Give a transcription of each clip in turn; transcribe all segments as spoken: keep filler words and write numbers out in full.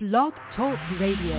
Blog Talk Radio.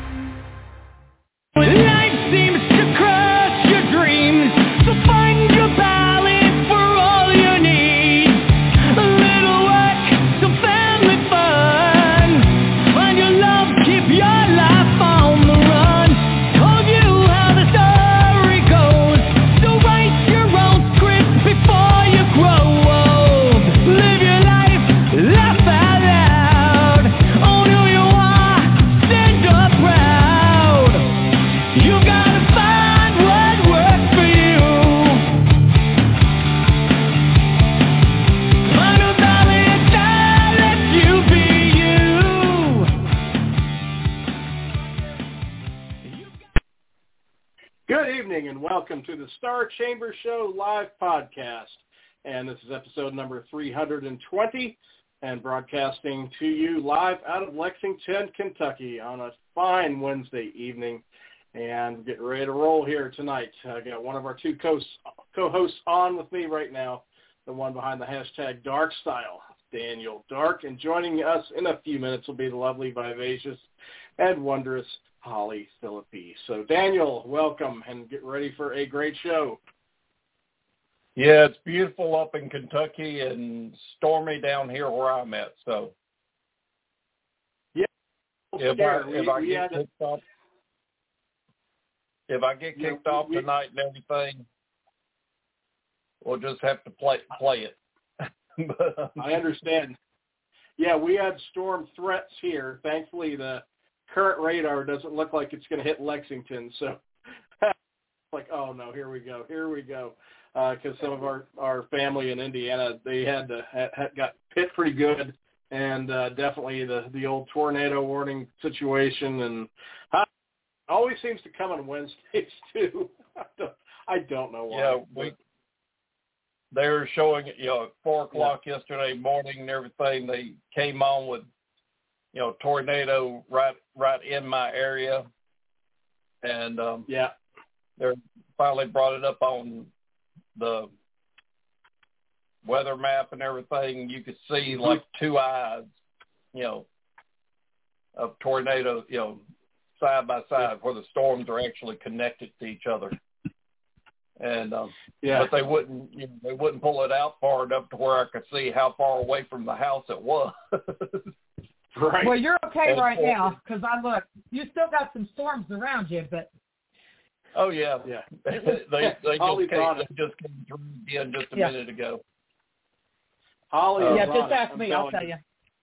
Life seems to crush your dreams, so find your balance for all you need. A little work, some family fun. Find your love, keep your life on the run. Told you how the story goes, so write your own script before you grow old. Live your life, laugh out loud. Own who you are, stand up proud. You gotta find what works for you. Find a darling that lets you be you. Good evening and welcome to the Star Chamber Show live podcast. And this is episode number three hundred twenty and broadcasting to you live out of Lexington, Kentucky on a fine Wednesday evening. And getting ready to roll here tonight. I got one of our two co- co-hosts on with me right now, the one behind the hashtag Dark Style, Daniel Dark. And joining us in a few minutes will be the lovely, vivacious, and wondrous Holly Philippi. So, Daniel, welcome, and get ready for a great show. Yeah, it's beautiful up in Kentucky and stormy down here where I'm at. So, yeah, if yeah, I, we, if I we get had kicked off, if I get Yeah, kicked off we- tonight and everything, we'll just have to play play it. But, I understand. Yeah, we had storm threats here. Thankfully, the current radar doesn't look like it's going to hit Lexington. So, like, oh, no, here we go, here we go. Because uh, some of our, our family in Indiana, they had, to, had, had got hit pretty good, and uh, definitely the, the old tornado warning situation. And uh, always seems to come on Wednesdays, too. I don't, I don't know why. yeah, we they're showing it, you know, at four o'clock yeah. yesterday morning and everything. They came on with, you know, tornado right right in my area, and um, yeah, they finally brought it up on the weather map and everything. You could see mm-hmm. like two eyes, you know, of tornadoes, you know, side by side, where the storms are actually connected to each other. And um, yeah, but they wouldn't, you know, they wouldn't pull it out far enough to where I could see how far away from the house it was. right. Well, you're okay and right for, now because I look. You still got some storms around you, but oh yeah, yeah. they they, they Holly's just came, on it. they just came through again just a Yeah. minute ago. Holly, Uh, is yeah, on just it, ask I'm me. I'll tell telling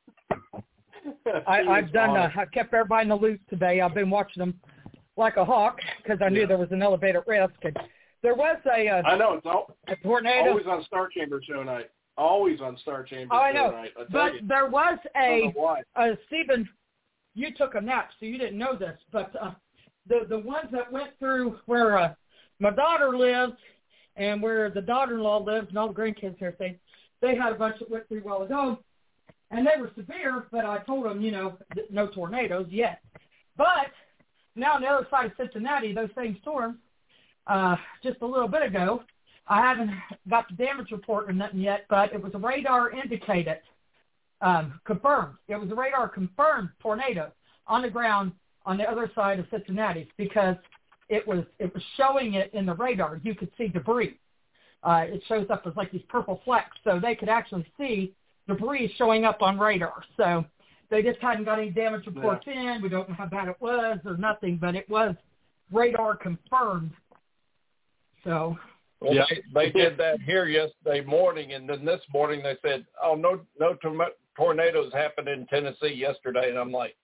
you. I, She I've is done. on Uh, it. I kept everybody in the loop today. I've been watching them like a hawk because I knew Yeah. there was an elevated risk. And there was a uh, I know it's all, a tornado. always on Star Chamber show night. Always on Star Chamber Oh, I show know. night. I tell But you. there was I don't a know why. uh, Stephen. You took a nap, so you didn't know this. But uh, the the ones that went through where uh, my daughter lives and where the daughter-in-law lives and all the grandkids here, they they had a bunch that went through a while ago, and they were severe. But I told them, you know, no tornadoes yet. But now on the other side of Cincinnati, those same storms, uh, just a little bit ago, I haven't got the damage report or nothing yet, but it was a radar indicated, um, confirmed. It was a radar confirmed tornado on the ground on the other side of Cincinnati because it was it was showing it in the radar. You could see debris. Uh, it shows up as like these purple flecks, so they could actually see debris showing up on radar. So they just hadn't got any damage reports yeah. in. We don't know how bad it was or nothing, but it was radar confirmed. So, well, yeah. they, they did that here yesterday morning, and then this morning they said, "Oh, no, no tor- tornadoes happened in Tennessee yesterday." And I'm like,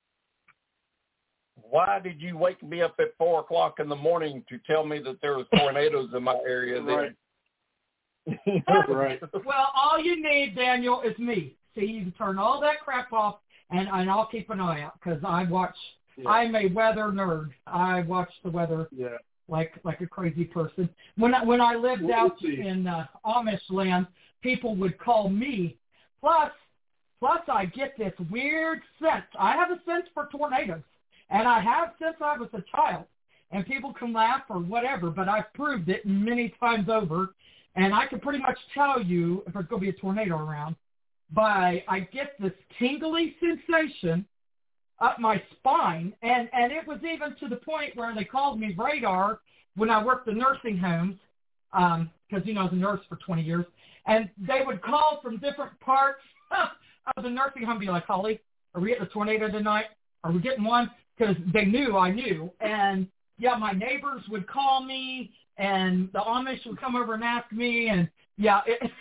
"Why did you wake me up at four o'clock in the morning to tell me that there was tornadoes in my area?" Right. right. Well, all you need, Daniel, is me. See, you can turn all that crap off, and, and I'll keep an eye out because I watch. Yeah. I'm a weather nerd. I watch the weather Yeah. like like a crazy person. When I, when I lived We'll out see. in uh, Amish land, people would call me. Plus, plus I get this weird sense. I have a sense for tornadoes, and I have since I was a child. And people can laugh or whatever, but I've proved it many times over. And I can pretty much tell you if there's going to be a tornado around by I get this tingly sensation up my spine. And, and it was even to the point where they called me radar when I worked the nursing homes, because, um, you know, I was a nurse for twenty years. And they would call from different parts of the nursing home, be like, Holly, are we getting a tornado tonight? Are we getting one? Because they knew I knew. And, yeah, my neighbors would call me, and the Amish would come over and ask me. And, yeah. It,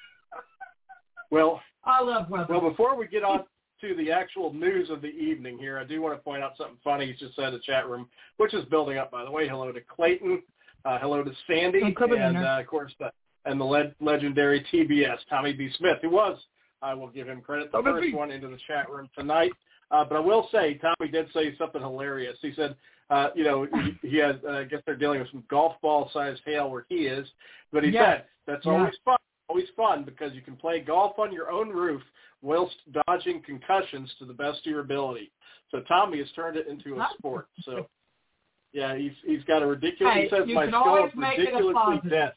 well, I love weather. Well, before we get on to the actual news of the evening here, I do want to point out something funny he's just said in the chat room, which is building up, by the way. Hello to Clayton. Uh, hello to Sandy. And, uh, of course, the, and the le- legendary T B S, Tommy B. Smith, who was, I will give him credit, the Tommy first B. one into the chat room tonight. Uh, but I will say, Tommy did say something hilarious. He said, uh, you know, he, he has, uh, I guess they're dealing with some golf ball-sized hail where he is. But he yes. said, that's yes. always fun, always fun because you can play golf on your own roof whilst dodging concussions to the best of your ability. So Tommy has turned it into a sport. So, yeah, he's he's got a ridiculous, hey, he says, my skull is ridiculously dense.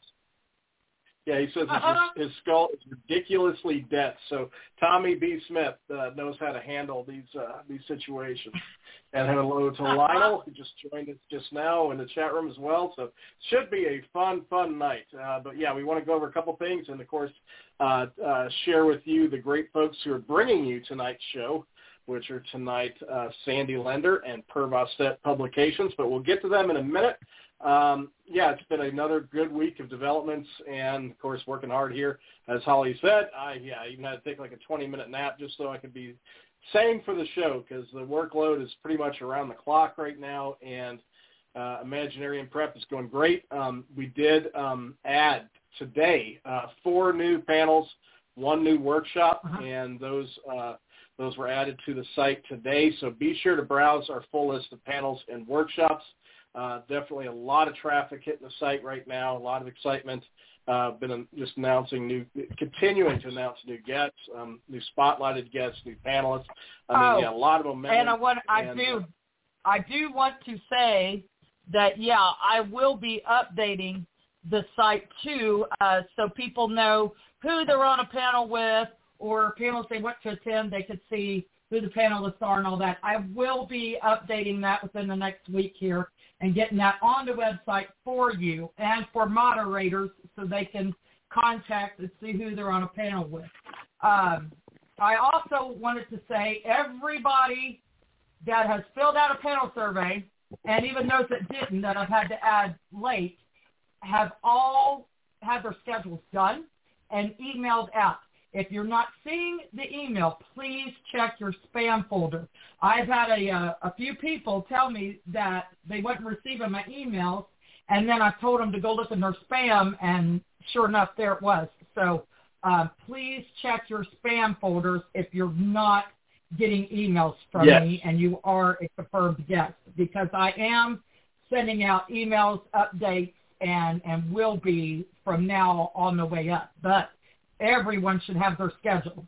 Yeah, he says uh-huh. his, his skull is ridiculously dense. So Tommy B. Smith uh, knows how to handle these uh, these situations. And hello to Lionel, who just joined us just now in the chat room as well. So should be a fun, fun night. Uh, but, yeah, we want to go over a couple things and, of course, uh, uh, share with you the great folks who are bringing you tonight's show, which are tonight uh, Sandy Lender and Pervostet Publications. But we'll get to them in a minute. Um, yeah, it's been another good week of developments and, of course, working hard here. As Holly said, I yeah, I even had to take like a twenty-minute nap just so I could be sane for the show because the workload is pretty much around the clock right now, and uh, Imaginarium Prep is going great. Um, we did um, add today uh, four new panels, one new workshop, uh-huh. and those uh, those were added to the site today. So be sure to browse our full list of panels and workshops. Uh, definitely a lot of traffic hitting the site right now, a lot of excitement. Uh, been um, just announcing new, continuing to announce new guests, um, new spotlighted guests, new panelists. I mean, oh, yeah, a lot of momentum. And I want, I and, do, uh, I do want to say that yeah, I will be updating the site too, uh, so people know who they're on a panel with, or panels they want to attend. They could see who the panelists are and all that. I will be updating that within the next week here and getting that on the website for you and for moderators so they can contact and see who they're on a panel with. Um, I also wanted to say everybody that has filled out a panel survey, and even those that didn't, that I've had to add late, have all had their schedules done and emailed out. If you're not seeing the email, please check your spam folder. I've had a, uh, a few people tell me that they weren't receiving my emails, and then I told them to go look in their spam, and sure enough, there it was. So uh, please check your spam folders if you're not getting emails from yes. me and you are a confirmed guest, because I am sending out emails, updates, and, and will be from now on the way up. But everyone should have their schedule.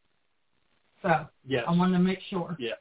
So yes. I want to make sure. Yeah.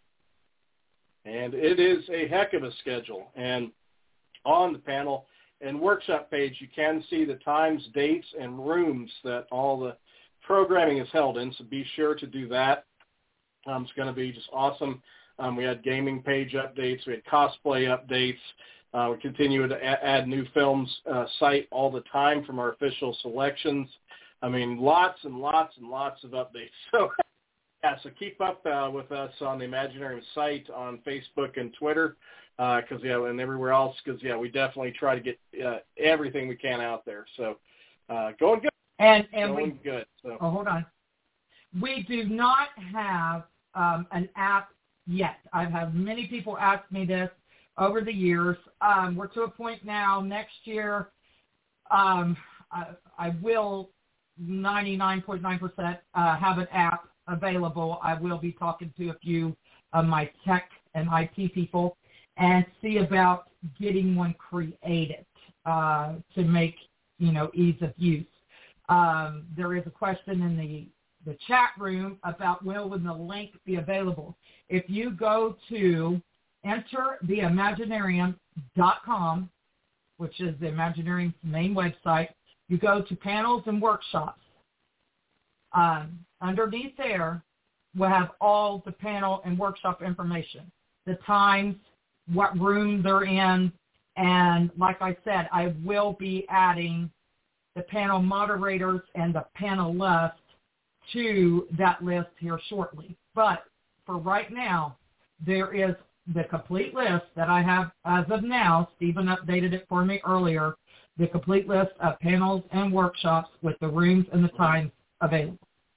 And it is a heck of a schedule. And on the panel and workshop page, you can see the times, dates, and rooms that all the programming is held in. So be sure to do that. Um, it's going to be just awesome. Um, we had gaming page updates. We had cosplay updates. Uh, we continue to a- add new films uh, site all the time from our official selections. I mean, lots and lots and lots of updates. So, yeah, so keep up uh, with us on the Imaginarium site on Facebook and Twitter, because, uh, yeah, and everywhere else, because, yeah, we definitely try to get uh, everything we can out there. So, uh, going good. And, and going we, good. So. Oh, hold on. We do not have um, an app yet. I've had many people ask me this over the years. Um, we're to a point now, next year, um, I, I will ninety-nine point nine percent uh, have an app available. I will be talking to a few of my tech and I T people and see about getting one created uh, to make, you know, ease of use. Um, there is a question in the, the chat room about when will the link be available. If you go to enter the imaginarium dot com, which is the Imaginarium's main website, you go to panels and workshops. Um, underneath there, will have all the panel and workshop information, the times, what room they're in, and like I said, I will be adding the panel moderators and the panel list to that list here shortly. But for right now, there is the complete list that I have as of now. Stephen updated it for me earlier. The complete list of panels and workshops with the rooms and the times available.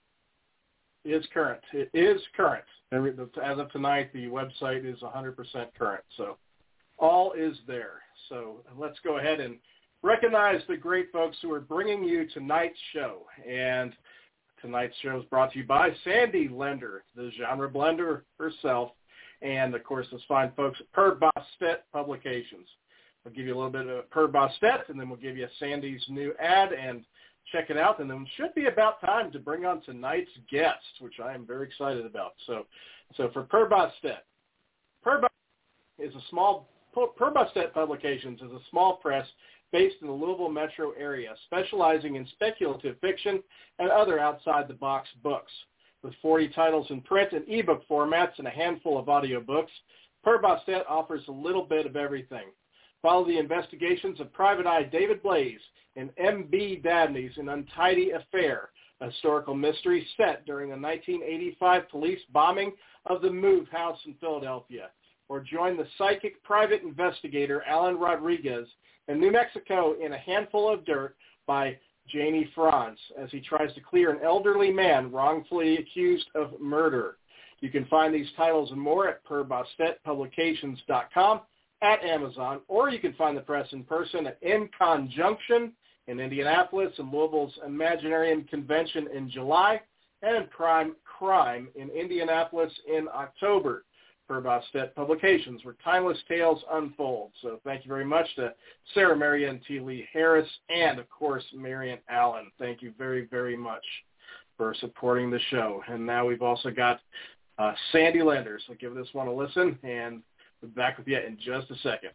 It is current. It is current. As of tonight, the website is one hundred percent current. So all is there. So let's go ahead and recognize the great folks who are bringing you tonight's show. And tonight's show is brought to you by Sandy Lender, the genre blender herself, and, of course, those fine folks at Per Bostet Publications. I'll give you a little bit of Per Bostet, and then we'll give you Sandy's new ad, and check it out. And then it should be about time to bring on tonight's guest, which I am very excited about. So so for Per Bostet, Per Bostet is a small, Per Bostet Publications is a small press based in the Louisville metro area, specializing in speculative fiction and other outside-the-box books. With forty titles in print and ebook formats and a handful of audiobooks, Per Bostet offers a little bit of everything. Follow the investigations of Private Eye David Blaze in M B Dabney's An Untidy Affair, a historical mystery set during the nineteen eighty-five police bombing of the Move House in Philadelphia. Or join the psychic private investigator Alan Rodriguez in New Mexico in A Handful of Dirt by Janie Franz as he tries to clear an elderly man wrongfully accused of murder. You can find these titles and more at per bostet publications dot com, at Amazon, or you can find the press in person at In Conjunction in Indianapolis and Louisville's Imaginarium Convention in July, and Prime Crime in Indianapolis in October. Per Bostet Publications, where timeless tales unfold. So thank you very much to Sarah Marion T. Lee Harris and, of course, Marion Allen. Thank you very, very much for supporting the show. And now we've also got uh, Sandy Lender. So give this one a listen, and we'll be back with you in just a second.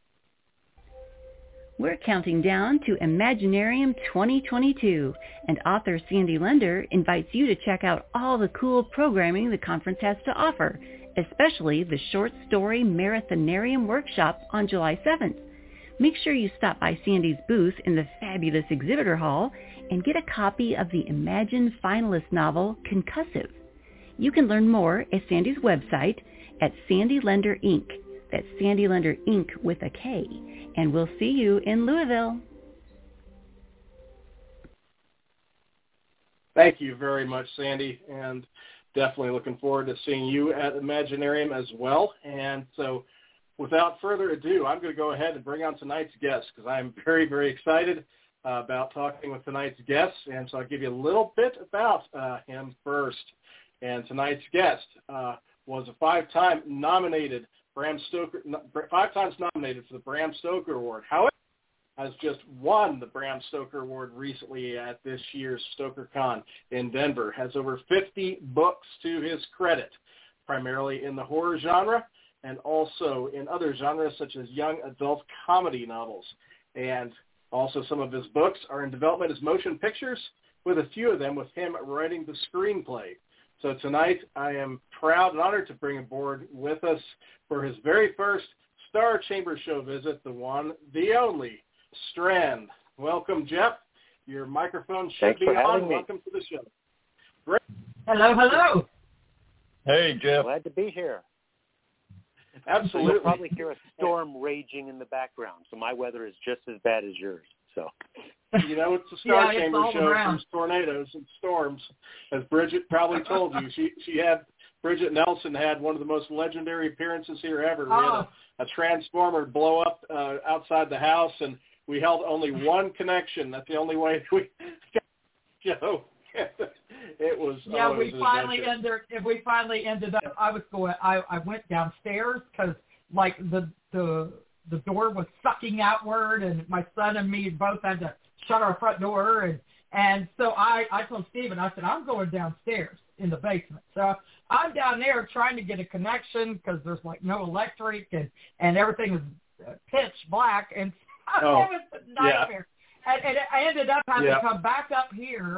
We're counting down to Imaginarium twenty twenty-two, and author Sandy Lender invites you to check out all the cool programming the conference has to offer, especially the short story Marathonarium workshop on July seventh. Make sure you stop by Sandy's booth in the fabulous exhibitor hall and get a copy of the Imagine finalist novel, Concussive. You can learn more at Sandy's website at Sandy Lender Incorporated. That's Sandy Lender Incorporated with a K. And we'll see you in Louisville. Thank you very much, Sandy, and definitely looking forward to seeing you at Imaginarium as well. And so without further ado, I'm going to go ahead and bring on tonight's guest because I'm very, very excited uh, about talking with tonight's guest. And so I'll give you a little bit about uh, him first. And tonight's guest uh, was a five-time nominated Bram Stoker, five times nominated for the Bram Stoker Award. However, has just won the Bram Stoker Award recently at this year's StokerCon in Denver. Has over fifty books to his credit, primarily in the horror genre and also in other genres such as young adult comedy novels. And also some of his books are in development as motion pictures, with a few of them with him writing the screenplay. So tonight I am proud and honored to bring aboard with us for his very first Star Chamber Show visit, the one, the only, Strand. Welcome, Jeff. Your microphone should Thanks be for on. having me. Welcome to the show. Great. Hello, hello. Hey, Jeff. Glad to be here. Absolutely. You'll probably hear a storm raging in the background, so my weather is just as bad as yours. So, you know, it's a Star Yeah, it's Chamber all show. around. There's tornadoes and storms, as Bridget probably told you. She she had Bridget Nelson had one of the most legendary appearances here ever. We had Oh. a, a transformer blow up uh, outside the house, and we held only one connection. That's the only way we got the show. It was Yeah, oh, it we was an finally adventure. ended. We finally ended up. I was going. I I went downstairs because like the the the door was sucking outward, and my son and me both had to shut our front door, and and so I I told Stephen, I said, I'm going downstairs in the basement. So I'm down there trying to get a connection because there's like no electric, and and everything is uh, pitch black, and Oh, it was a nightmare. And, and I ended up having Yeah. to come back up here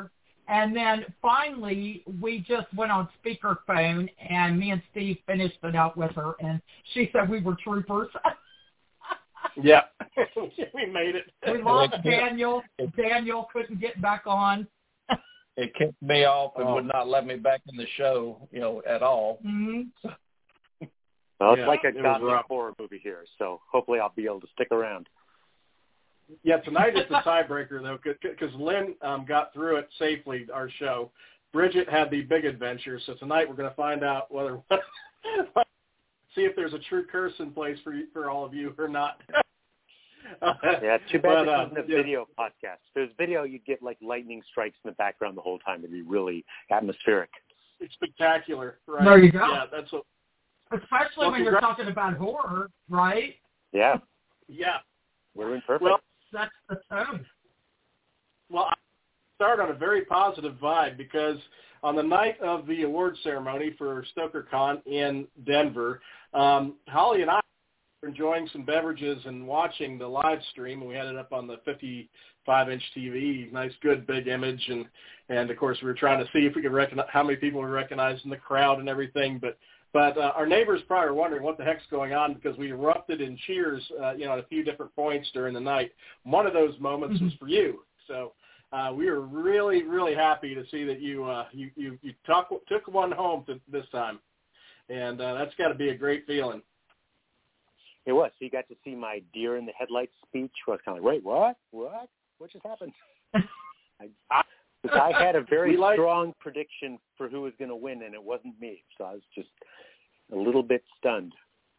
And then finally, we just went on speakerphone, and me and Steve finished it out with her, and she said we were troopers. Yeah, we made it. We lost Daniel. Daniel couldn't get back on. It kicked me off and Oh. would not let me back in the show, you know, at all. Mm-hmm. Well, it's Yeah, like a it was gothic rough. horror movie here, so hopefully I'll be able to stick around. Yeah, tonight is the tiebreaker, though, because Lynn um, got through it safely, our show. Bridget had the big adventure, so tonight we're going to find out whether see if there's a true curse in place for you, for all of you or not. Yeah, too bad But, uh, this isn't a yeah. video podcast. If there's video, you'd get like lightning strikes in the background the whole time. It'd be really atmospheric. It's spectacular, right? There you go. Yeah, that's what. Especially Well, when you're congr- talking about horror, right? Yeah, Yeah. we're in perfect. Well, That's the tone. well, I start on a very positive vibe because on the night of the award ceremony for StokerCon in Denver, um, Holly and I were enjoying some beverages and watching the live stream, and we had it up on the fifty-five inch T V, nice, good, big image, and and of course we were trying to see if we could recognize how many people were recognizing the crowd and everything, but. But uh, our neighbors probably were wondering what the heck's going on because we erupted in cheers, uh, you know, at a few different points during the night. One of those moments was for you. So uh, we were really, really happy to see that you uh, you you, you took, took one home to, this time. And uh, that's got to be a great feeling. It was. So you got to see my deer in the headlights speech. Where I was kind of like, wait, what? What? What just happened? I, I had a very We like- strong prediction for who was going to win, and it wasn't me. So I was just a little bit stunned.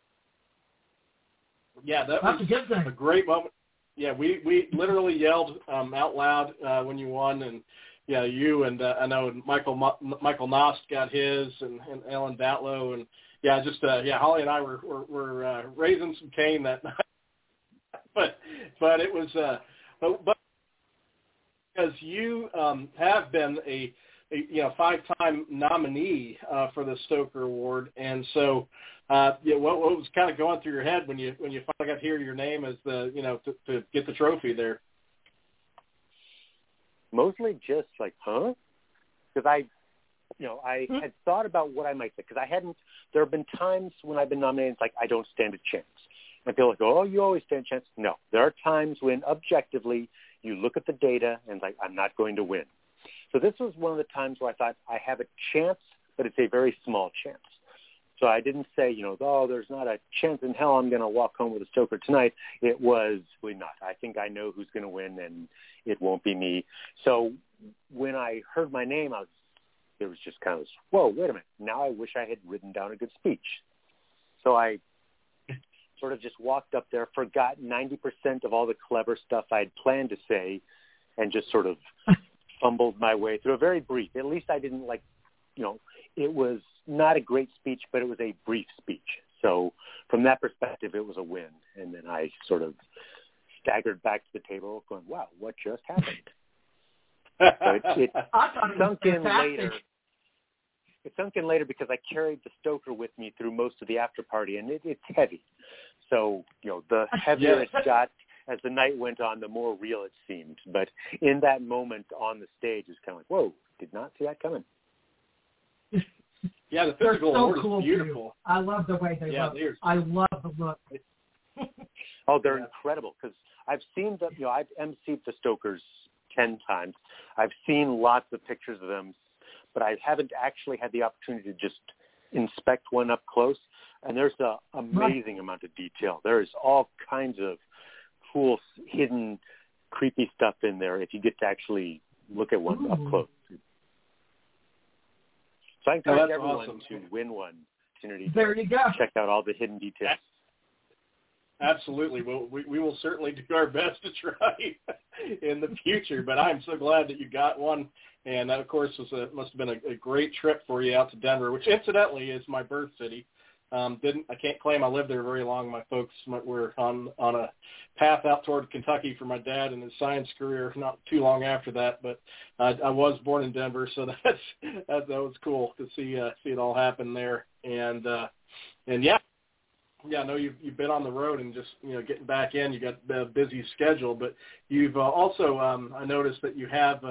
Yeah, that That's was a good thing. a great moment. Yeah, we, we literally yelled um, out loud uh, when you won, and yeah, you and uh, I know Michael Michael Nost got his, and, and Ellen Datlow, and yeah, just uh, yeah, Holly and I were were, were uh, raising some cane that night, but but it was uh, but, but because you um, have been a, a you know five-time nominee uh, for the Stoker Award, and so uh, yeah, what, what was kind of going through your head when you when you finally got to hear your name as the you know to, to get the trophy there? Mostly just like, huh? Because I, you know, I Hmm? had thought about what I might say. Because I hadn't. There have been times when I've been nominated, it's like I don't stand a chance. And people go, oh, you always stand a chance. No, there are times when objectively you look at the data and it's like, I'm not going to win. So this was one of the times where I thought I have a chance, but it's a very small chance. So I didn't say, you know, oh, there's not a chance in hell I'm going to walk home with a Stoker tonight. It was really not. I think I know who's going to win, and it won't be me. So when I heard my name, I was, it was just kind of, this, whoa, wait a minute. Now I wish I had written down a good speech. So I sort of just walked up there, forgot ninety percent of all the clever stuff I'd planned to say, and just sort of fumbled my way through a very brief. At least I didn't like, you know, it was not a great speech, but it was a brief speech. So from that perspective, it was a win. And then I sort of staggered back to the table going, wow, what just happened? So it, it I thought it was sunk in fantastic. later. It sunk in later because I carried the Stoker with me through most of the after party, and it, it's heavy. So, you know, the heavier Yes. it got as the night went on, the more real it seemed. But in that moment on the stage, it's kind of like, whoa, did not see that coming. Yeah, the They're physical so award cool is beautiful. too. I love the way they Yeah, look. they're- I love the look. Oh, they're Yeah. incredible because I've seen them, you know, I've emceed the Stokers ten times. I've seen lots of pictures of them, but I haven't actually had the opportunity to just inspect one up close. And there's an amazing amount of detail. There's all kinds of cool, hidden, creepy stuff in there if you get to actually look at one Ooh. up close. So I Oh, encourage that's everyone awesome. to win one opportunity There to you go. check out all the hidden details. Absolutely. Well, we, we will certainly do our best to try in the future, but I'm so glad that you got one. And that, of course, was a, must have been a, a great trip for you out to Denver, which incidentally is my birth city. Um, didn't I can't claim I lived there very long. My folks were on on a path out toward Kentucky for my dad and his science career not too long after that. But uh, I was born in Denver, so that's that, that was cool to see uh, see it all happen there. And uh, and yeah. Yeah, I know you've, you've been on the road and just, you know, getting back in. You got a busy schedule, but you've uh, also, um, I noticed that you have uh,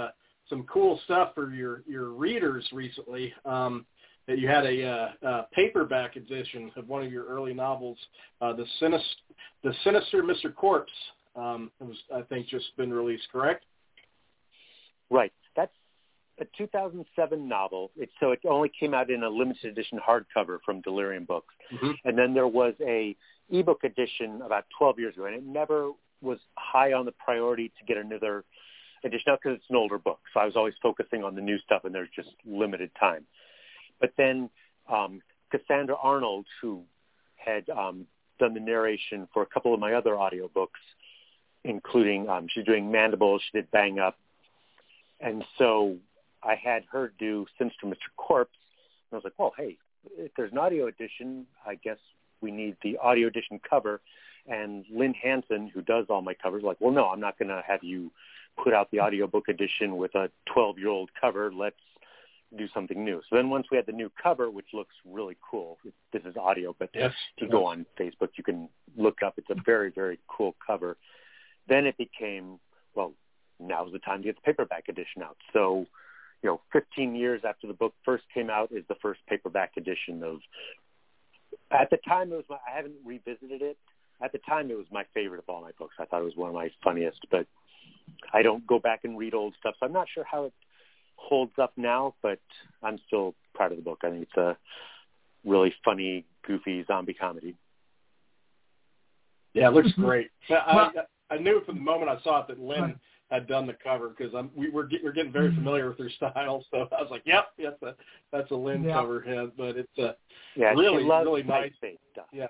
some cool stuff for your, your readers recently. Um, that you had a, uh, a paperback edition of one of your early novels, uh, the Sinister, the Sinister Mister Corpse. Um, it was, I think, just been released, correct? Right. That's a two thousand seven novel. It, so it only came out in a limited edition hardcover from Delirium Books. Mm-hmm. And then there was a ebook edition about twelve years ago, and it never was high on the priority to get another edition out because it's an older book. So I was always focusing on the new stuff, and there's just limited time. But then um, Cassandra Arnold, who had um, done the narration for a couple of my other audiobooks, including um, she's doing Mandibles, she did Bang Up. And so I had her do Sinister Mister Corpse. And I was like, well, hey, if there's an audio edition, I guess we need the audio edition cover. And Lynn Hansen, who does all my covers, like, well, no, I'm not going to have you put out the audiobook edition with a twelve-year-old cover. Let's do something new. So then once we had the new cover, which looks really cool, this is audio, but yes, if you go on Facebook, you can look up. It's a very, very cool cover. Then it became, well, now's the time to get the paperback edition out. So, you know, fifteen years after the book first came out is the first paperback edition of, at the time it was my, I haven't revisited it. At the time it was my favorite of all my books. I thought it was one of my funniest, but I don't go back and read old stuff, so I'm not sure how it holds up now, but I'm still proud of the book. I think it's a really funny, goofy zombie comedy. Yeah, it looks great. I, I knew from the moment I saw it that Lynn had done the cover because I'm we were we're getting very familiar with her style. So I was like, "Yep, that's a that's a Lynn yeah. cover head." But it's a yeah, really she loves really nice stuff. Yeah,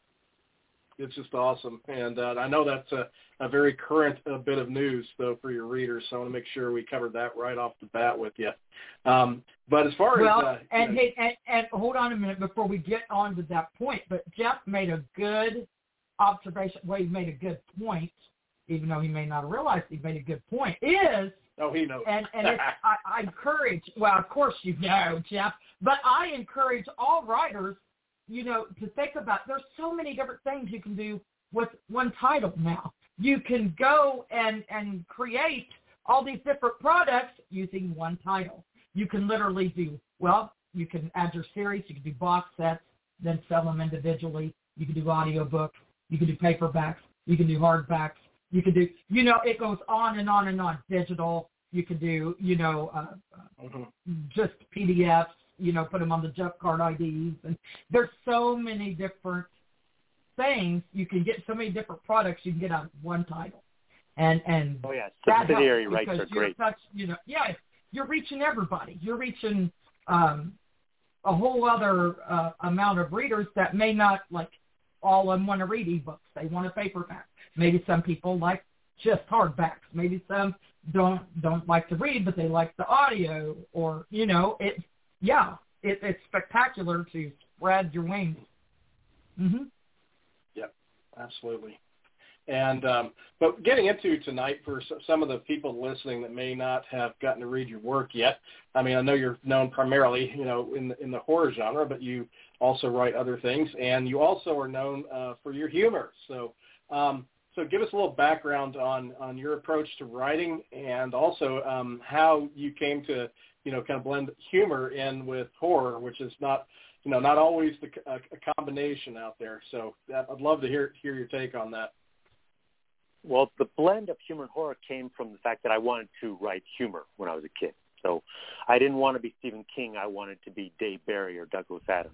it's just awesome, and uh, I know that's a, a very current uh, bit of news though for your readers. So I want to make sure we covered that right off the bat with you. Um, but as far well, as uh, and, you know, hey, and and hold on a minute before we get on to that point. But Jeff made a good observation. Well, he made a good point. Even though he may not have realized he made a good point, is oh he knows, and and it's, I, I encourage. Well, of course you know, Jeff, but I encourage all writers, you know, to think about. There's so many different things you can do with one title now. You can go and and create all these different products using one title. You can literally do well. You can add your series. You can do box sets, then sell them individually. You can do audiobooks. You can do paperbacks. You can do hardbacks. You can do, you know, it goes on and on and on. Digital, you can do, you know, uh, mm-hmm. just P D Fs, you know, put them on the Jeff Card I Ds. And there's so many different things. You can get so many different products you can get out of one title. And, and oh, yeah, that subsidiary helps rights are great. Such, you know, yeah, you're reaching everybody. You're reaching um, a whole other uh, amount of readers that may not, like, all of them want to read ebooks. They want a paperback. Maybe some people like just hardbacks. Maybe some don't don't like to read, but they like the audio. Or, you know, it yeah, it, it's spectacular to spread your wings. Mm-hmm. Yep, absolutely. And um, but getting into tonight for some of the people listening that may not have gotten to read your work yet. I mean, I know you're known primarily, you know, in the, in the horror genre, but you also write other things, and you also are known uh, for your humor. So, um, so give us a little background on, on your approach to writing, and also um, how you came to, you know, kind of blend humor in with horror, which is not, you know, not always the, a, a combination out there. So I'd love to hear hear your take on that. Well, the blend of humor and horror came from the fact that I wanted to write humor when I was a kid. So I didn't want to be Stephen King. I wanted to be Dave Barry or Douglas Adams.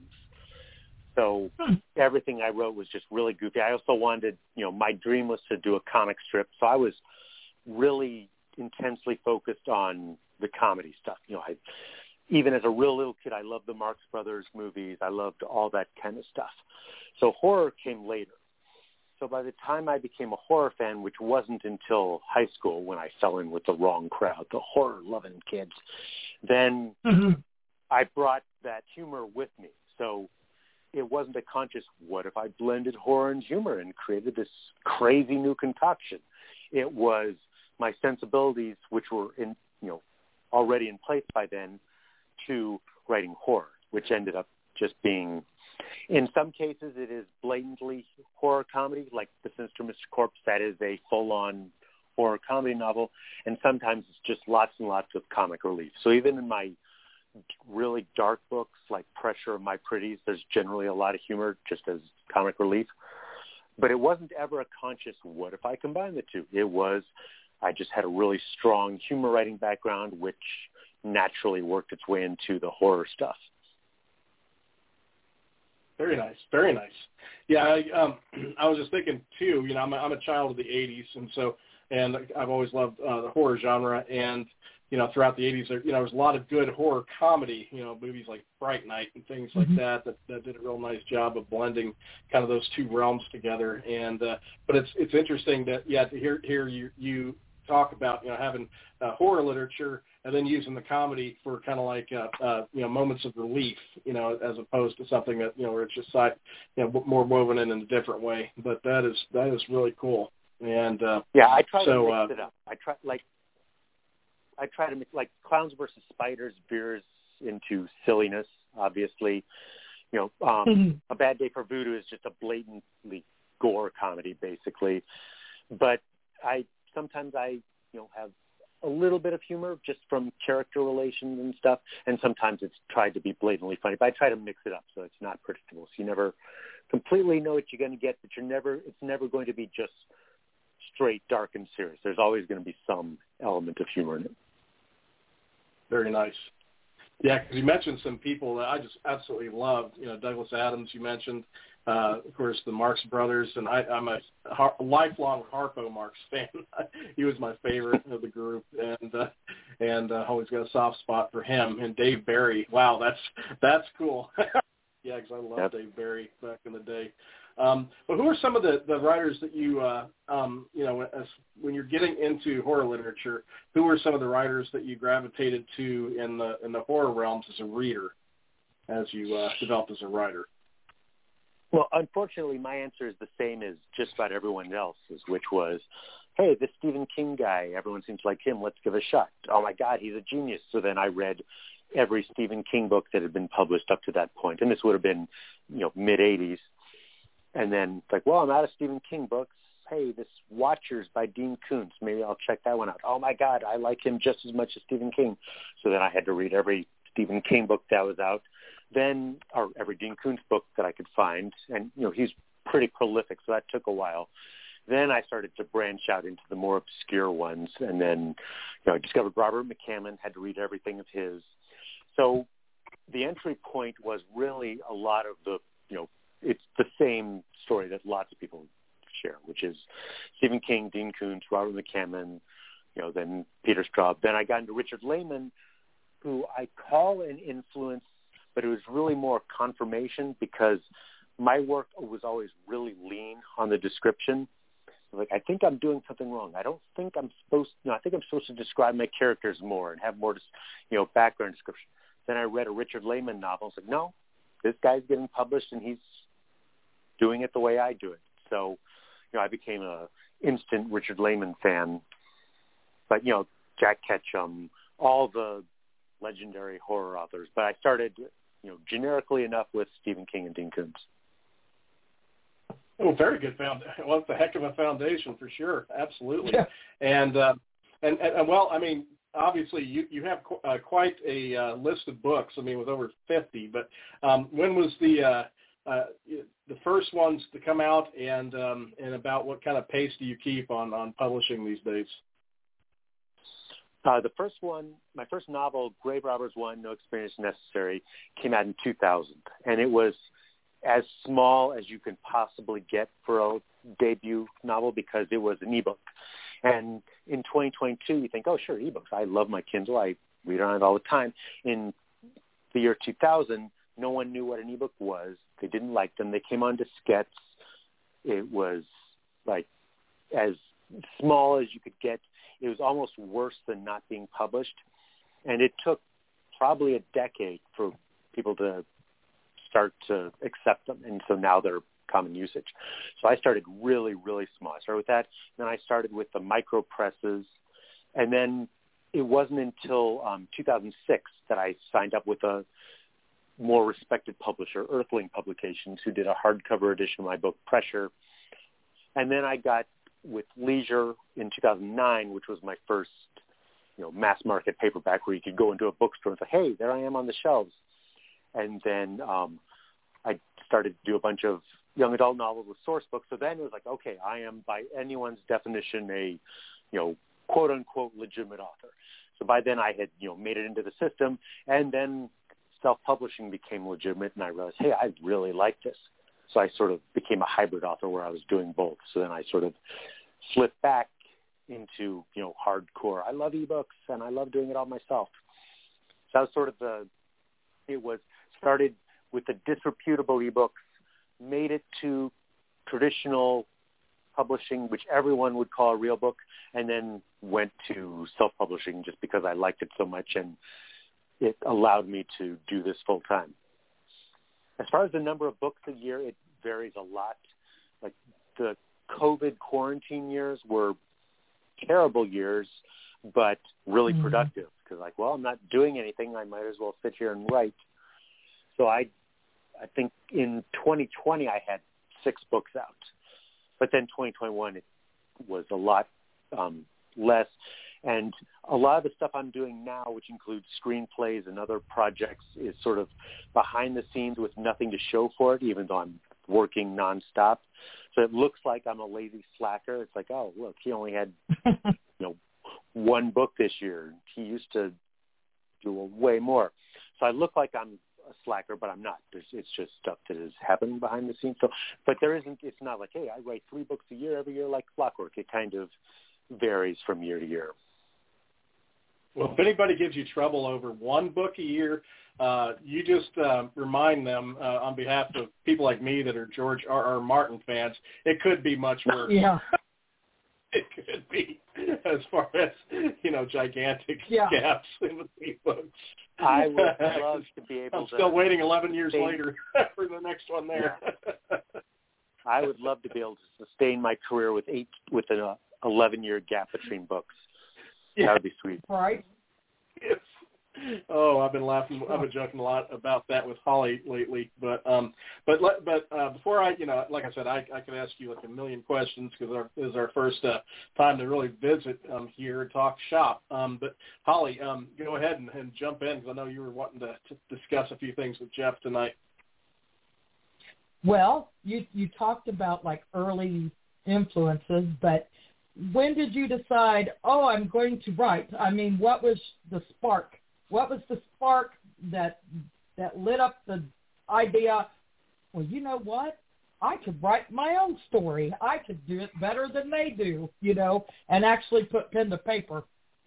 So hmm. everything I wrote was just really goofy. I also wanted, you know, my dream was to do a comic strip. So I was really intensely focused on the comedy stuff. You know, I, even as a real little kid, I loved the Marx Brothers movies. I loved all that kind of stuff. So horror came later. So by the time I became a horror fan, which wasn't until high school when I fell in with the wrong crowd, the horror-loving kids, then mm-hmm. I brought that humor with me. So it wasn't a conscious, what if I blended horror and humor and created this crazy new concoction? It was my sensibilities, which were in, you know, already in place by then, to writing horror, which ended up just being, in some cases, it is blatantly horror comedy, like The Sinister Mister Corpse. That is a full-on horror comedy novel, and sometimes it's just lots and lots of comic relief. So even in my really dark books like Pressure of My Pretties, there's generally a lot of humor just as comic relief. But it wasn't ever a conscious, what if I combine the two? It was, I just had a really strong humor writing background, which naturally worked its way into the horror stuff. Very nice, very nice. Yeah, I, um, I was just thinking too. You know, I'm a, I'm a child of the eighties, and so and I've always loved uh, the horror genre. And you know, throughout the eighties, there you know, there was a lot of good horror comedy. You know, movies like Fright Night and things like Mm-hmm. that, that that did a real nice job of blending kind of those two realms together. And uh, but it's it's interesting that yeah, to hear hear you you talk about you know having uh, horror literature and then using the comedy for kind of like, uh, uh, you know, moments of relief, you know, as opposed to something that, you know, where it's just like, you know, more woven in in a different way. But that is, that is really cool. And, uh, yeah, I try so, to mix uh, it up. I try, like, I try to mix, like, Clowns versus Spiders veers into silliness, obviously. You know, um, Mm-hmm. A Bad Day for Voodoo is just a blatantly gore comedy, basically. But I, sometimes I, you know, have a little bit of humor just from character relations and stuff, and sometimes it's tried to be blatantly funny, but I try to mix it up so it's not predictable. So you never completely know what you're going to get, but you're never, it's never going to be just straight dark and serious. There's always going to be some element of humor in it. very nice. Yeah, because you mentioned some people that I just absolutely loved. You know, Douglas Adams, you mentioned, uh, of course, the Marx Brothers, and I, I'm a, Har- lifelong Harpo Marx fan. He was my favorite of the group, and uh, and uh, always got a soft spot for him. And Dave Barry, wow, that's that's cool. Yeah, because I loved Yep. Dave Barry back in the day. Um, but who are some of the, the writers that you, uh, um, you know, as, when you're getting into horror literature, who are some of the writers that you gravitated to in the in the horror realms as a reader, as you uh, developed as a writer? Well, unfortunately, my answer is the same as just about everyone else's, which was, hey, this Stephen King guy, everyone seems like him, let's give it a shot. Oh, my God, he's a genius. So then I read every Stephen King book that had been published up to that point, and this would have been, you know, mid-eighties. And then it's like, well, I'm out of Stephen King books. Hey, this Watchers by Dean Koontz, maybe I'll check that one out. Oh, my God, I like him just as much as Stephen King. So then I had to read every Stephen King book that was out. Then, or every Dean Koontz book that I could find. And, you know, he's pretty prolific, so that took a while. Then I started to branch out into the more obscure ones. And then, you know, I discovered Robert McCammon, had to read everything of his. So the entry point was really a lot of the, you know, it's the same story that lots of people share, which is Stephen King, Dean Koontz, Robert McCammon, you know, then Peter Straub. Then I got into Richard Lehman, who I call an influence, but it was really more confirmation because my work was always really lean on the description. Like, I think I'm doing something wrong. I don't think I'm supposed to, you know, I think I'm supposed to describe my characters more and have more, you know, background description. Then I read a Richard Lehman novel. I was like, no, this guy's getting published and he's doing it the way I do it. So, you know, I became a instant Richard Lehman fan. But, you know, Jack Ketchum, all the legendary horror authors. But I started, you know, generically enough with Stephen King and Dean Koontz. Oh, very good foundation. Well, it's a heck of a foundation for sure. Absolutely. Yeah. And, uh, and, and, and, well, I mean, obviously you, you have qu- uh, quite a uh, list of books, I mean, with over fifty. But um, when was the uh, uh, the first ones to come out, and um, and about what kind of pace do you keep on, on publishing these days? Uh, the first one, my first novel, Grave Robbers One, No Experience Necessary, came out in two thousand. And it was as small as you can possibly get for a debut novel because it was an ebook. And in twenty twenty-two, you think, oh, sure, ebooks. I love my Kindle. I read on it all the time. In the year two thousand, no one knew what an ebook was. They didn't like them. They came on diskettes. It was like as small as you could get. It was almost worse than not being published. And it took probably a decade for people to start to accept them. And so now they're common usage. So I started really, really small. I started with that. Then I started with the micro presses. And then it wasn't until um, two thousand six that I signed up with a more respected publisher, Earthling Publications, who did a hardcover edition of my book, Pressure. And then I got with Leisure in two thousand nine, which was my first, you know, mass market paperback where you could go into a bookstore and say, hey, there I am on the shelves. And then um, I started to do a bunch of young adult novels with source books. So then it was like, okay, I am by anyone's definition a, you know, quote unquote legitimate author. So by then I had, you know, made it into the system, and then self-publishing became legitimate, and I realized, hey, I really like this. So I sort of became a hybrid author where I was doing both. So then I sort of flipped back into, you know, hardcore. I love ebooks, and I love doing it all myself. So that was sort of the, it was started with the disreputable ebooks, made it to traditional publishing, which everyone would call a real book, and then went to self-publishing just because I liked it so much, and it allowed me to do this full time. As far as the number of books a year, it varies a lot. Like the COVID quarantine years were terrible years, but really mm-hmm. productive, because like, well, I'm not doing anything. I might as well sit here and write. So I, I think in twenty twenty I had six books out. But then twenty twenty-one, it was a lot um, less. And a lot of the stuff I'm doing now, which includes screenplays and other projects, is sort of behind the scenes with nothing to show for it, even though I'm working nonstop. So it looks like I'm a lazy slacker. It's like, oh, look, he only had you know one book this year. He used to do way more. So I look like I'm a slacker, but I'm not. There's, it's just stuff that has happened behind the scenes. So, but there isn't. It's not like, hey, I write three books a year every year like clockwork. It kind of varies from year to year. Well, if anybody gives you trouble over one book a year, uh, you just uh, remind them uh, on behalf of people like me that are George R. R. Martin fans, it could be much worse. Yeah. It could be, as far as, you know, gigantic yeah. gaps in between books. I would love to be able I'm to... I'm still waiting eleven years later for the next one there. Yeah. I would love to be able to sustain my career with eight with an uh, eleven-year gap between books. Yeah. That would be sweet. Right. Yes. Oh, I've been laughing. I've been joking a lot about that with Holly lately. But um, but but uh, before I, you know, like I said, I, I could ask you like a million questions because our, this is our first uh, time to really visit um, here and talk shop. Um, but Holly, um, go ahead and, and jump in because I know you were wanting to, to discuss a few things with Jeff tonight. Well, you you talked about like early influences, but when did you decide, oh, I'm going to write? I mean, what was the spark? What was the spark that that lit up the idea, well, you know what? I could write my own story. I could do it better than they do, you know, and actually put pen to paper.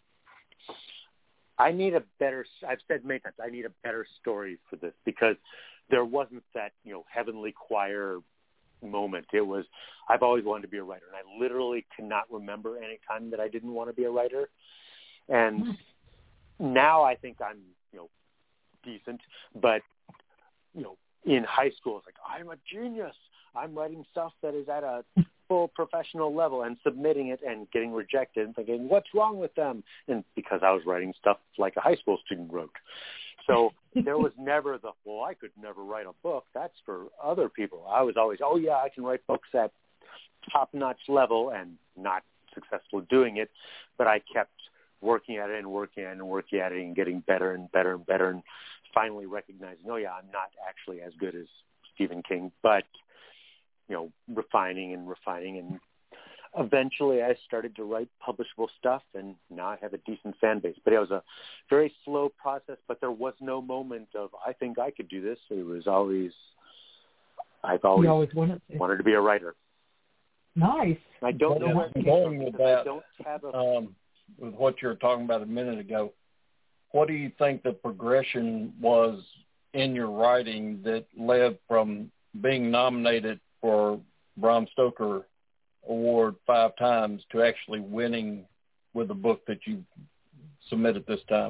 I need a better, I've said many times, I need a better story for this because there wasn't that, you know, heavenly choir moment. It was, I've always wanted to be a writer, and I literally cannot remember any time that I didn't want to be a writer. And mm-hmm. now I think I'm, you know, decent, but, you know, in high school, it's like, I'm a genius. I'm writing stuff that is at a full professional level and submitting it and getting rejected and thinking, what's wrong with them? And because I was writing stuff like a high school student wrote. So there was never the, well, I could never write a book. That's for other people. I was always, oh, yeah, I can write books at top-notch level and not successful doing it. But I kept working at it and working at it and working at it and getting better and better and better and finally recognizing, oh, yeah, I'm not actually as good as Stephen King, but, you know, refining and refining. And eventually I started to write publishable stuff, and now I have a decent fan base. But it was a very slow process, but there was no moment of, I think I could do this. It was always, I've always, always wanted, to. wanted to be a writer. Nice. I don't know what going with that, I don't have a, um, with what you were talking about a minute ago. What do you think the progression was in your writing that led from being nominated for Bram Stoker Award five times to actually winning with the book that you submitted this time?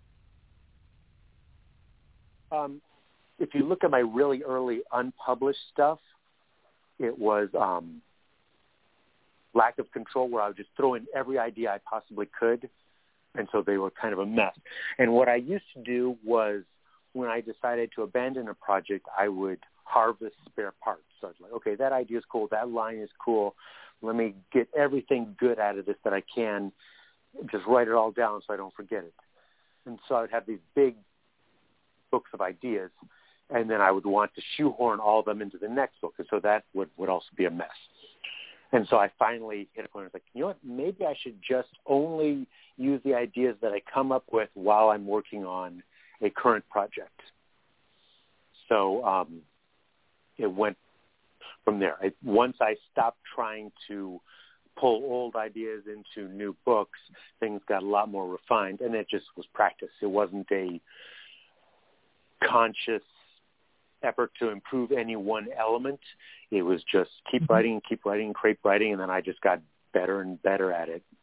Um, if you look at my really early unpublished stuff, it was um, Lack of Control, where I would just throw in every idea I possibly could, and so they were kind of a mess. And what I used to do was, when I decided to abandon a project, I would harvest spare parts. So I was like, okay, that idea is cool, that line is cool, Let me get everything good out of this that I can, just write it all down so I don't forget it. And so I would have these big books of ideas, and then I would want to shoehorn all of them into the next book, and so that would, would also be a mess. And so I finally hit a point where I was like, you know what, maybe I should just only use the ideas that I come up with while I'm working on a current project. So um, it went from there. I, once I stopped trying to pull old ideas into new books, things got a lot more refined, and it just was practice. It wasn't a conscious effort to improve any one element. It was just keep Mm-hmm. writing, keep writing, keep writing, and then I just got better and better at it.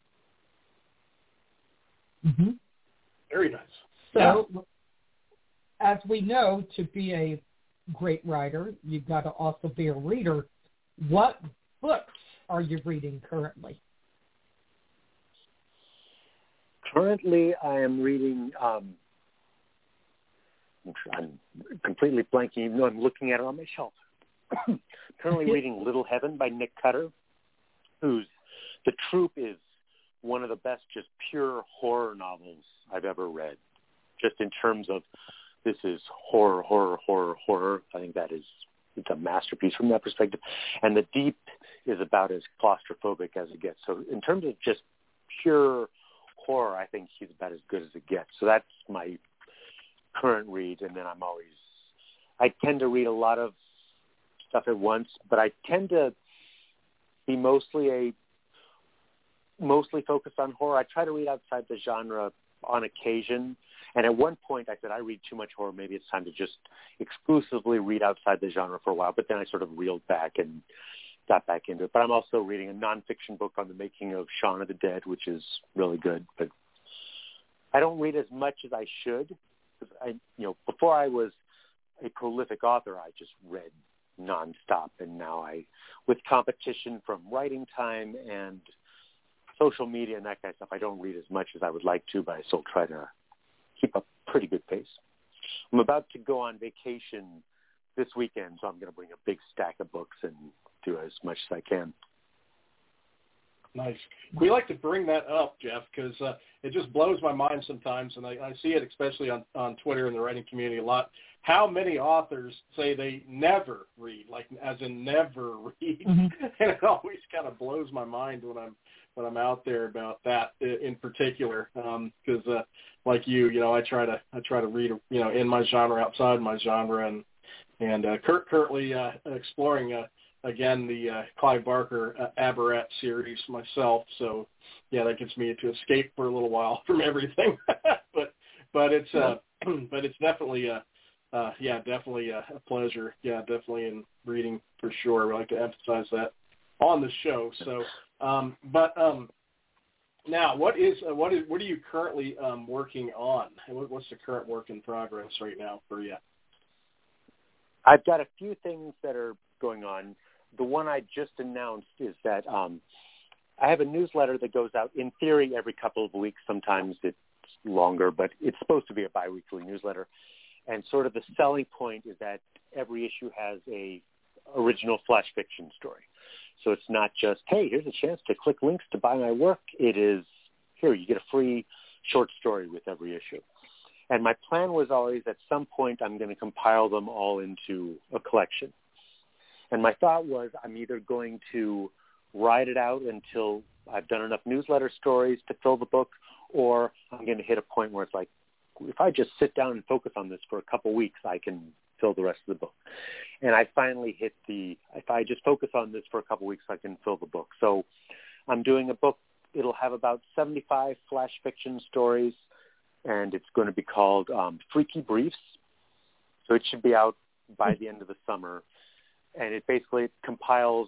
Mm-hmm. Very nice. So, yeah. As we know, to be a great writer, you've got to also be a reader. What books are you reading currently? Currently, I am reading, um, I'm completely blanking, even though I'm looking at it on my shelf. Currently reading Little Heaven by Nick Cutter, who's, The Troop is one of the best just pure horror novels I've ever read. Just in terms of, this is horror, horror, horror, horror. I think that is, it's a masterpiece from that perspective. And The Deep is about as claustrophobic as it gets. So in terms of just pure horror, I think he's about as good as it gets. So that's my current read. And then I'm always, I tend to read a lot of stuff at once, but I tend to be mostly a, mostly focused on horror. I try to read outside the genre on occasion. And at one point I said, I read too much horror. Maybe it's time to just exclusively read outside the genre for a while. But then I sort of reeled back and got back into it. But I'm also reading a nonfiction book on the making of Shaun of the Dead, which is really good. But I don't read as much as I should. I, you know, before I was a prolific author, I just read nonstop. And now I, with competition from writing time and social media and that kind of stuff, I don't read as much as I would like to, but I still try to keep a pretty good pace. I'm about to go on vacation this weekend, so I'm going to bring a big stack of books and do as much as I can. Nice. We like to bring that up, Jeff, because uh, it just blows my mind sometimes, and I, I see it especially on, on Twitter and the writing community a lot, how many authors say they never read, like as in never read. Mm-hmm. And it always kind of blows my mind when I'm when I'm out there about that in particular, because um, uh, like you, you know, I try to I try to read, you know, in my genre, outside my genre, and and uh, cur- currently uh, exploring uh, again the uh, Clive Barker uh, Aberrat series myself. So yeah, that gets me to escape for a little while from everything. but but it's uh, but it's definitely a uh, yeah definitely a, a pleasure. Yeah, definitely in reading for sure. I like to emphasize that on the show. So. Um, but um, now, what is uh, what is what are you currently um, working on? What, what's the current work in progress right now for you? I've got a few things that are going on. The one I just announced is that um, I have a newsletter that goes out in theory every couple of weeks. Sometimes it's longer, but it's supposed to be a biweekly newsletter. And sort of the selling point is that every issue has a original flash fiction story. So it's not just, hey, here's a chance to click links to buy my work. It is, here, you get a free short story with every issue. And my plan was always at some point I'm going to compile them all into a collection. And my thought was I'm either going to ride it out until I've done enough newsletter stories to fill the book, or I'm going to hit a point where it's like, if I just sit down and focus on this for a couple weeks, I can fill the rest of the book. And I finally hit the, if I just focus on this for a couple weeks, I can fill the book. So I'm doing a book. It'll have about seventy-five flash fiction stories, and it's going to be called um, Freaky Briefs. So it should be out by the end of the summer. And it basically compiles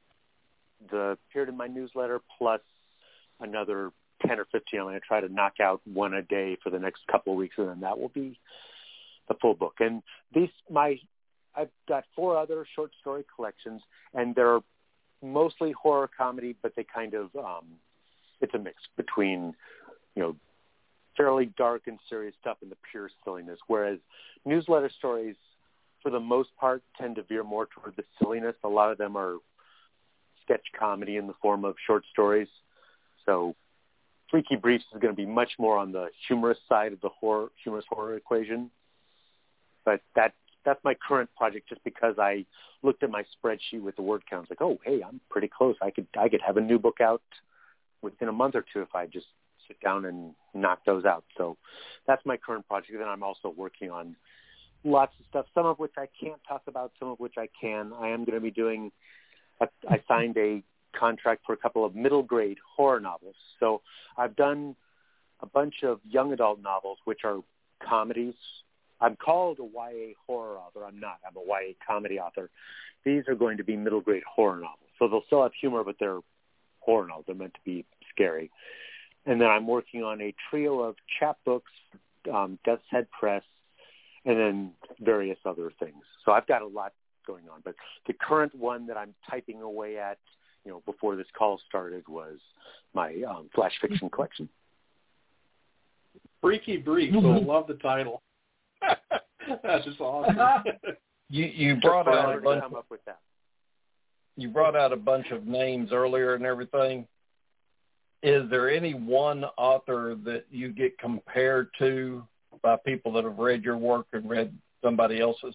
the period in my newsletter plus another ten or fifteen. I'm going to try to knock out one a day for the next couple of weeks, and then that will be the full book. And these, my, I've got four other short story collections, and they're mostly horror comedy, but they kind of, um, it's a mix between, you know, fairly dark and serious stuff and the pure silliness, whereas newsletter stories, for the most part, tend to veer more toward the silliness. A lot of them are sketch comedy in the form of short stories. So Freaky Briefs is going to be much more on the humorous side of the horror, humorous horror equation. But that that's my current project, just because I looked at my spreadsheet with the word counts, like, oh, hey, I'm pretty close. I could I could have a new book out within a month or two if I just sit down and knock those out. So that's my current project. And I'm also working on lots of stuff, some of which I can't talk about, some of which I can. I am going to be doing, a, I signed a contract for a couple of middle grade horror novels. So I've done a bunch of young adult novels, which are comedies. I'm called a Y A horror author. I'm not. I'm a Y A comedy author. These are going to be middle grade horror novels. So they'll still have humor, but they're horror novels. They're meant to be scary. And then I'm working on a trio of chapbooks, um, Death's Head Press, and then various other things. So I've got a lot going on. But the current one that I'm typing away at, you know, before this call started was my um, flash fiction collection. Freaky Briefs. Mm-hmm. I love the title. That's just awesome. you you brought out a bunch. Come up with that. You brought out a bunch of names earlier and everything. Is there any one author that you get compared to by people that have read your work and read somebody else's?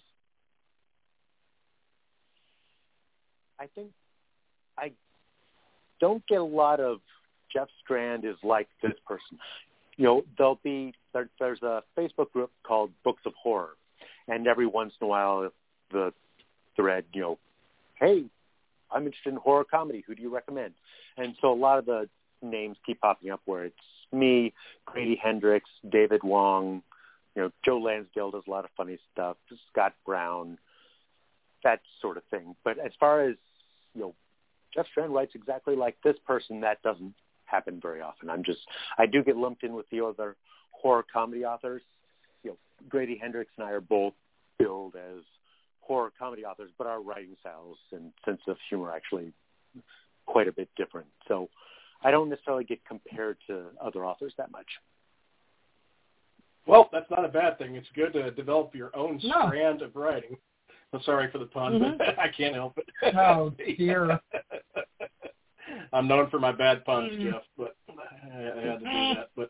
I think I don't get a lot of Jeff Strand is like this person. You know, there'll be, there, there's a Facebook group called Books of Horror, and every once in a while the thread, you know, hey, I'm interested in horror comedy. Who do you recommend? And so a lot of the names keep popping up where it's me, Grady Hendrix, David Wong, you know, Joe Lansdale does a lot of funny stuff, Scott Brown, that sort of thing. But as far as, you know, Jeff Strand writes exactly like this person, that doesn't happen very often. I'm just, I do get lumped in with the other horror comedy authors. You know, Grady Hendrix and I are both billed as horror comedy authors, but our writing styles and sense of humor are actually quite a bit different. So I don't necessarily get compared to other authors that much. Well, that's not a bad thing. It's good to develop your own no. strand of writing. I'm sorry for the pun, mm-hmm. but I can't help it. Oh, dear. I'm known for my bad puns, mm. Jeff, but I, I had to do that. But,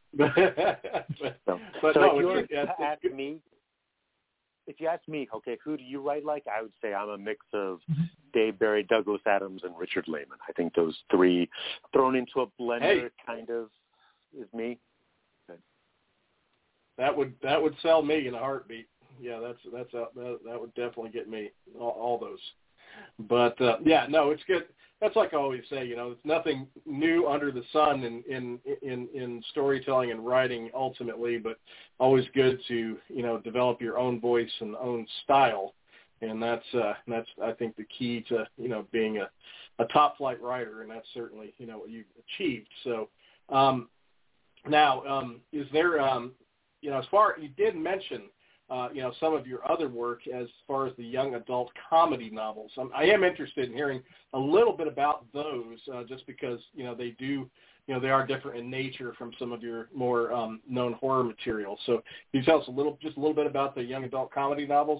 but, so, but so no, if you were yeah, to ask me, if you ask me, okay, who do you write like? I would say I'm a mix of Dave Barry, Douglas Adams, and Richard Lehman. I think those three thrown into a blender hey. kind of is me. But that would that would sell me in a heartbeat. Yeah, that's that's uh, that, that would definitely get me all, all those. But uh, yeah, no, it's good. That's like I always say, you know, it's nothing new under the sun in, in in in storytelling and writing ultimately, but always good to, you know, develop your own voice and own style, and that's uh, that's I think the key to, you know, being a, a top flight writer, and that's certainly, you know, what you've achieved. So um, now, um, is there, um, you know, as far you did mention. Uh, you know, some of your other work as far as the young adult comedy novels. Um, I am interested in hearing a little bit about those uh, just because, you know, they do, you know, they are different in nature from some of your more um, known horror material. So can you tell us a little, just a little bit about the young adult comedy novels?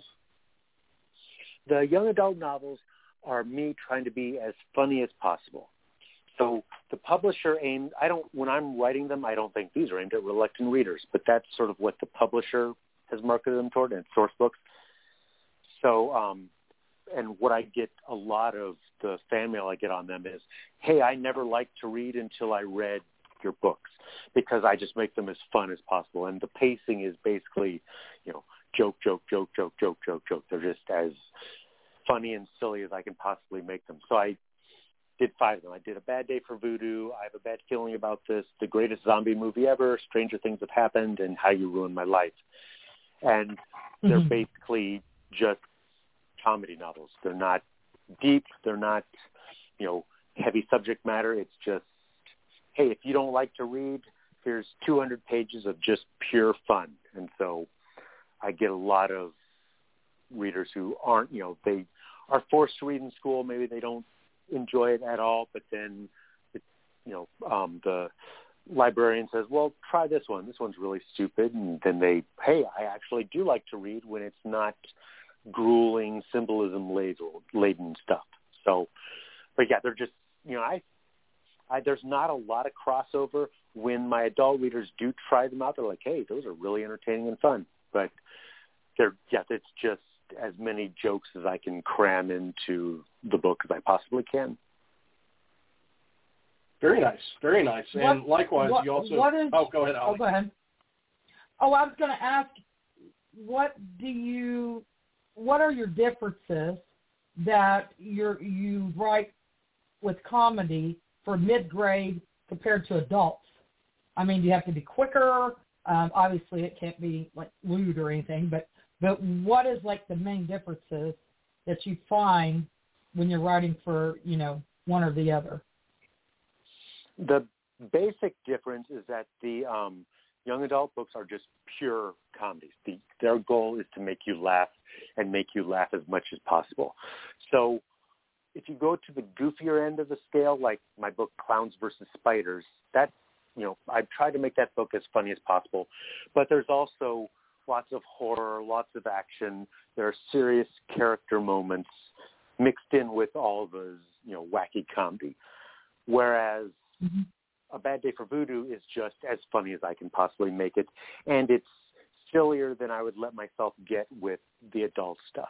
The young adult novels are me trying to be as funny as possible. So the publisher aimed, I don't, when I'm writing them, I don't think these are aimed at reluctant readers, but that's sort of what the publisher has marketed them toward, and source books. So, um, and what I get a lot of the fan mail I get on them is, hey, I never liked to read until I read your books, because I just make them as fun as possible. And the pacing is basically, you know, joke, joke, joke, joke, joke, joke, joke. They're just as funny and silly as I can possibly make them. So I did five of them. I did A Bad Day for Voodoo, I Have a Bad Feeling About This, The Greatest Zombie Movie Ever, Stranger Things Have Happened, and How You Ruined My Life. And they're mm-hmm. basically just comedy novels. They're not deep. They're not, you know, heavy subject matter. It's just, hey, if you don't like to read, here's two hundred pages of just pure fun. And so I get a lot of readers who aren't, you know, they are forced to read in school. Maybe they don't enjoy it at all, but then, it, you know, um, the librarian says, well, try this one. This one's really stupid. And then they, hey, I actually do like to read when it's not grueling, symbolism-laden stuff. So but yeah, they're just, you know, I, I there's not a lot of crossover. When my adult readers do try them out, they're like, hey, those are really entertaining and fun. But they're, yeah, it's just as many jokes as I can cram into the book as I possibly can. Very nice, very nice. And what, likewise, what, you also. What is, oh, go ahead, Ollie. Oh, go ahead. Oh, I was going to ask, what do you? What are your differences that you you write with comedy for mid-grade compared to adults? I mean, do you have to be quicker? Um, obviously, it can't be like lewd or anything, but but what is like the main differences that you find when you're writing for, you know, one or the other? The basic difference is that the um, young adult books are just pure comedies. The, their goal is to make you laugh and make you laugh as much as possible. So if you go to the goofier end of the scale, like my book Clowns versus Spiders, that, you know, I've tried to make that book as funny as possible. But there's also lots of horror, lots of action. There are serious character moments mixed in with all those, you know, wacky comedy. Whereas mm-hmm. A Bad Day for Voodoo is just as funny as I can possibly make it. And it's sillier than I would let myself get with the adult stuff.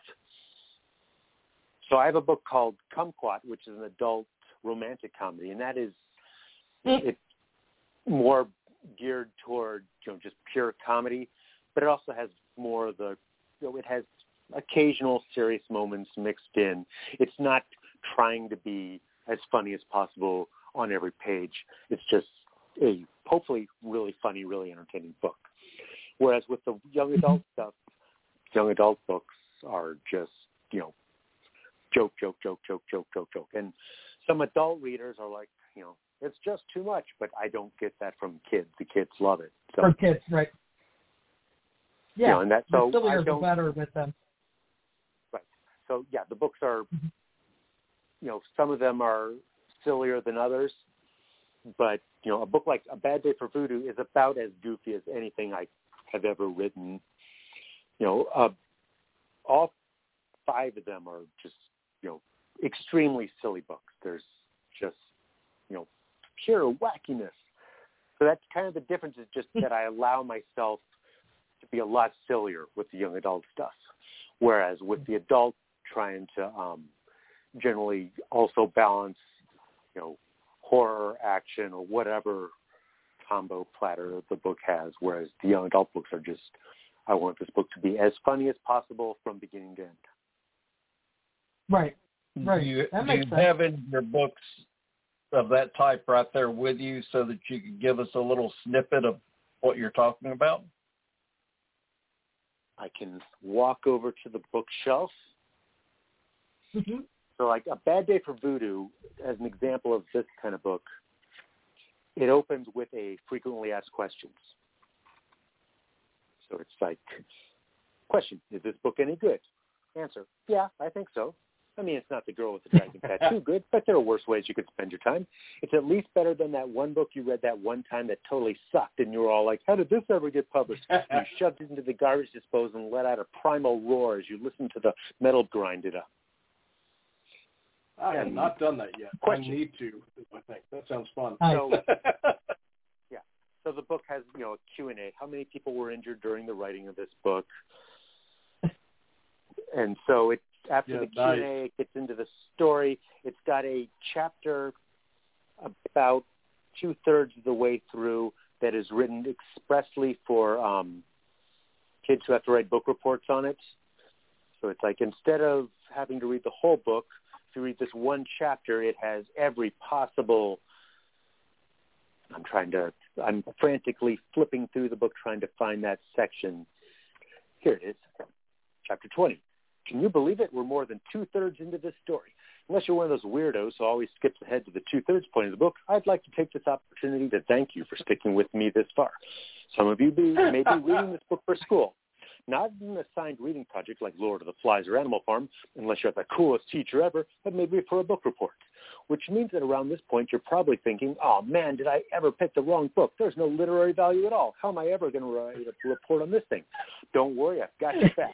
So I have a book called Kumquat, which is an adult romantic comedy, and that is mm-hmm. it's more geared toward, you know, just pure comedy, but it also has more of the, you know, it has occasional serious moments mixed in. It's not trying to be as funny as possible on every page. It's just a hopefully really funny, really entertaining book. Whereas with the young adult stuff, young adult books are just, you know, joke, joke, joke, joke, joke, joke, joke. And some adult readers are like, you know, it's just too much, but I don't get that from kids. The kids love it. So, from kids, right. Yeah, you know, and that, so the sillier I don't, the better with them. Right. So, yeah, the books are, mm-hmm. you know, some of them are sillier than others, but, you know, a book like A Bad Day for Voodoo is about as goofy as anything I have ever written. You know, uh, all five of them are just, you know, extremely silly books. There's just, you know, pure wackiness. So that's kind of the difference, is just that I allow myself to be a lot sillier with the young adult stuff, whereas with the adult, trying to um, generally also balance, you know, horror, action, or whatever combo platter the book has, whereas the young adult books are just, I want this book to be as funny as possible from beginning to end. Right, right. Do you, that do you makes sense. have in your books of that type right there with you so that you could give us a little snippet of what you're talking about? I can walk over to the bookshelf. Mm-hmm. So like A Bad Day for Voodoo, as an example of this kind of book, it opens with a frequently asked questions. So it's like, question, is this book any good? Answer, yeah, I think so. I mean, it's not The Girl with the Dragon Tattoo good, but there are worse ways you could spend your time. It's at least better than that one book you read that one time that totally sucked, and you were all like, how did this ever get published? And you shoved it into the garbage disposal and let out a primal roar as you listened to the metal grind it up. I have not done that yet. Question. I need to, I think. That sounds fun. So, yeah. So the book has, you know, a Q and A. How many people were injured during the writing of this book? And so it, after yeah, the Q and A, nice. it gets into the story. It's got a chapter about two-thirds of the way through that is written expressly for um, kids who have to write book reports on it. So it's like, instead of having to read the whole book, if you read this one chapter, it has every possible, I'm trying to, I'm frantically flipping through the book trying to find that section. Here it is, chapter twenty. Can you believe it? We're more than two-thirds into this story. Unless you're one of those weirdos who always skips ahead to the two-thirds point of the book, I'd like to take this opportunity to thank you for sticking with me this far. Some of you be, may be reading this book for school. Not an assigned reading project like Lord of the Flies or Animal Farm, unless you're the coolest teacher ever, but maybe for a book report. Which means that around this point, you're probably thinking, oh, man, did I ever pick the wrong book? There's no literary value at all. How am I ever going to write a report on this thing? Don't worry, I've got your back.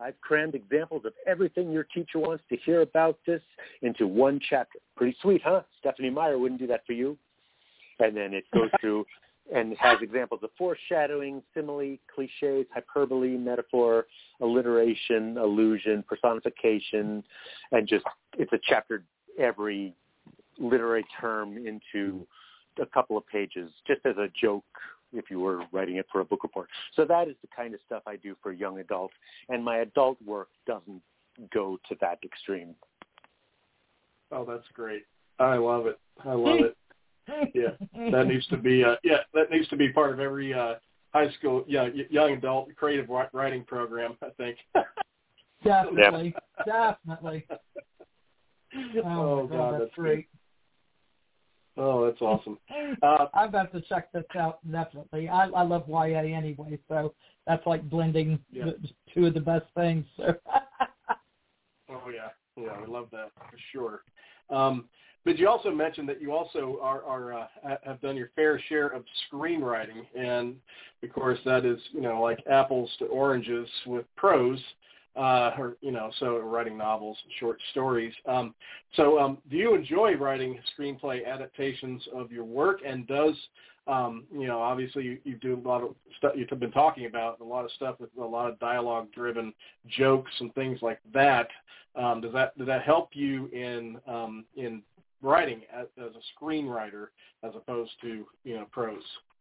I've crammed examples of everything your teacher wants to hear about this into one chapter. Pretty sweet, huh? Stephanie Meyer wouldn't do that for you. And then it goes through and has examples of foreshadowing, simile, cliches, hyperbole, metaphor, alliteration, allusion, personification, and just it's a chapter every literary term into a couple of pages, just as a joke if you were writing it for a book report. So that is the kind of stuff I do for young adults, and my adult work doesn't go to that extreme. Oh, that's great. I love it. I love it. Yeah, that needs to be uh, yeah, that needs to be part of every uh, high school yeah, young adult creative writing program, I think. Definitely, definitely. Oh, oh God, God, that's, that's great. Good. Oh, that's awesome. Uh, I've got to check this out, definitely. I, I love Y A anyway, so that's like blending yeah. the, two of the best things. So. Oh, yeah. Yeah, I love that for sure. Um, but you also mentioned that you also are, are uh, have done your fair share of screenwriting, and of course that is, you know, like apples to oranges with prose, uh, or you know, so writing novels and short stories. Um, so, um, do you enjoy writing screenplay adaptations of your work? And does um, you know, obviously you, you do a lot of stuff you've been talking about, a lot of stuff with a lot of dialogue-driven jokes and things like that. Um, does that does that help you in um, in writing as, as a screenwriter as opposed to, you know, prose?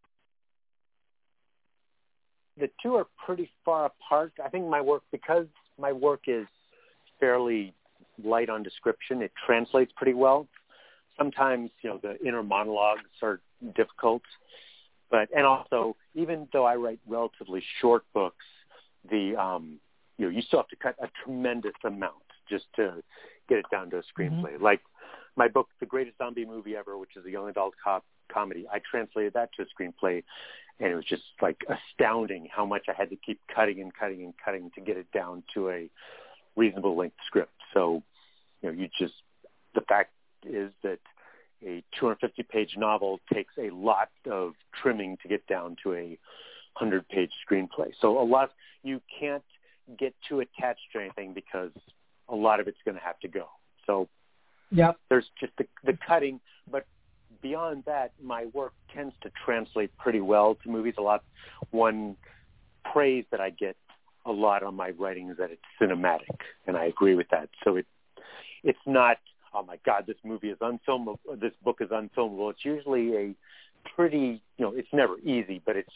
The two are pretty far apart. I think my work, because my work is fairly light on description, it translates pretty well. Sometimes, you know, the inner monologues are difficult, but and also even though I write relatively short books, the um, you know, you still have to cut a tremendous amount just to get it down to a screenplay. Mm-hmm. Like my book, The Greatest Zombie Movie Ever, which is a young adult cop comedy, I translated that to a screenplay, and it was just like astounding how much I had to keep cutting and cutting and cutting to get it down to a reasonable length script. So, you know, you just, the fact is that a two hundred fifty page novel takes a lot of trimming to get down to a one hundred page screenplay. So a lot, you can't get too attached to anything because a lot of it's going to have to go. So yep. There's just the, the cutting, but beyond that, my work tends to translate pretty well to movies. A lot, one praise that I get a lot on my writing is that it's cinematic, and I agree with that. So it, it's not, oh my God, this movie is unfilmable, this book is unfilmable. It's usually a pretty, you know, it's never easy, but it's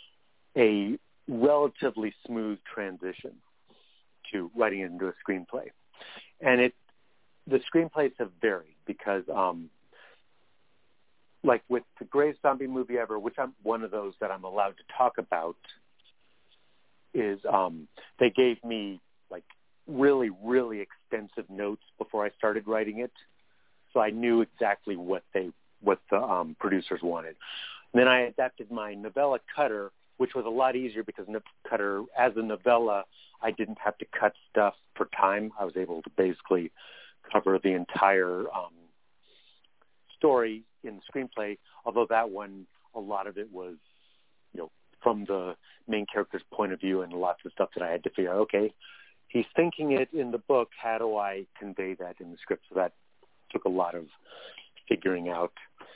a relatively smooth transition to writing it into a screenplay. And it, the screenplays have varied because, um, like with The Greatest Zombie Movie Ever, which I'm one of those that I'm allowed to talk about, is um, they gave me like really, really extensive notes before I started writing it, so I knew exactly what they, what the um, producers wanted. And then I adapted my novella Cutter, which was a lot easier because Cutter, as a novella, I didn't have to cut stuff for time. I was able to basically cover the entire um, story in the screenplay, although that one, a lot of it was, you know, from the main character's point of view and lots of stuff that I had to figure out, okay, he's thinking it in the book, how do I convey that in the script? So that took a lot of figuring out.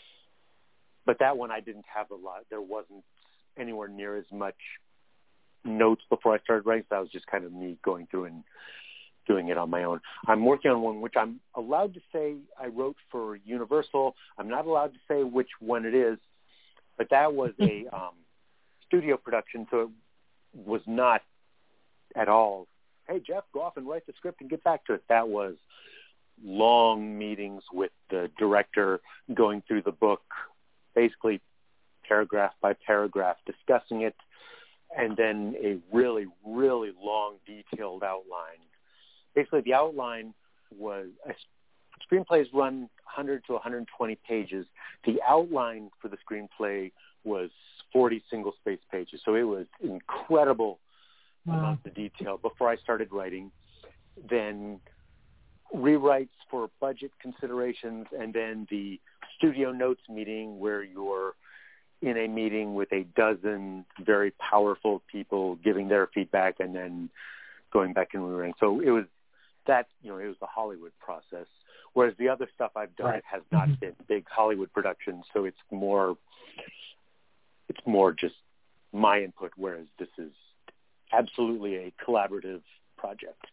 But that one I didn't have a lot. There wasn't anywhere near as much notes before I started writing, so that was just kind of me going through and doing it on my own. I'm working on one which I'm allowed to say I wrote for Universal. I'm not allowed to say which one it is, but that was a um, studio production, so it was not at all, hey, Jeff, go off and write the script and get back to it. That was long meetings with the director, going through the book, basically paragraph by paragraph, discussing it, and then a really, really long, detailed outline. Basically, the outline was, uh, screenplays run one hundred to one hundred twenty pages. The outline for the screenplay was forty single-space pages, so it was incredible wow. amount of detail before I started writing. Then rewrites for budget considerations, and then the studio notes meeting where you're in a meeting with a dozen very powerful people giving their feedback, and then going back and rewriting. So it was that, you know, it was the Hollywood process. Whereas the other stuff I've done Right. has not Mm-hmm. been big Hollywood productions, so it's more, it's more just my input. Whereas this is absolutely a collaborative project.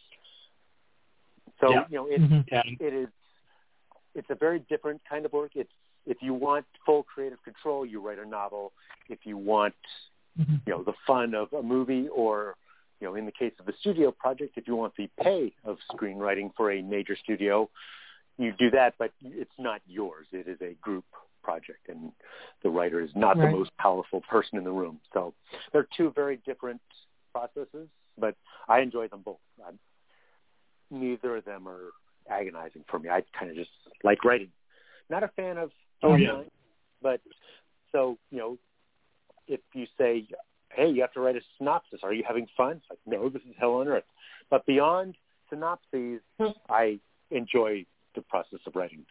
So Yeah. you know, it, Mhm. Yeah. it is, it's a very different kind of work. It's, if you want full creative control, you write a novel. If you want, Mhm. you know, the fun of a movie, or, you know, in the case of a studio project, if you want the pay of screenwriting for a major studio, you do that, but it's not yours. It is a group project, and the writer is not Right. the most powerful person in the room. So they're two very different processes, but I enjoy them both. I'm, neither of them are agonizing for me. I kind of just like writing. Not a fan of Oh, top yeah. line, but so, you know, if you say, hey, you have to write a synopsis, are you having fun? It's like, no, this is hell on earth. But beyond synopses, I enjoy the process of writing.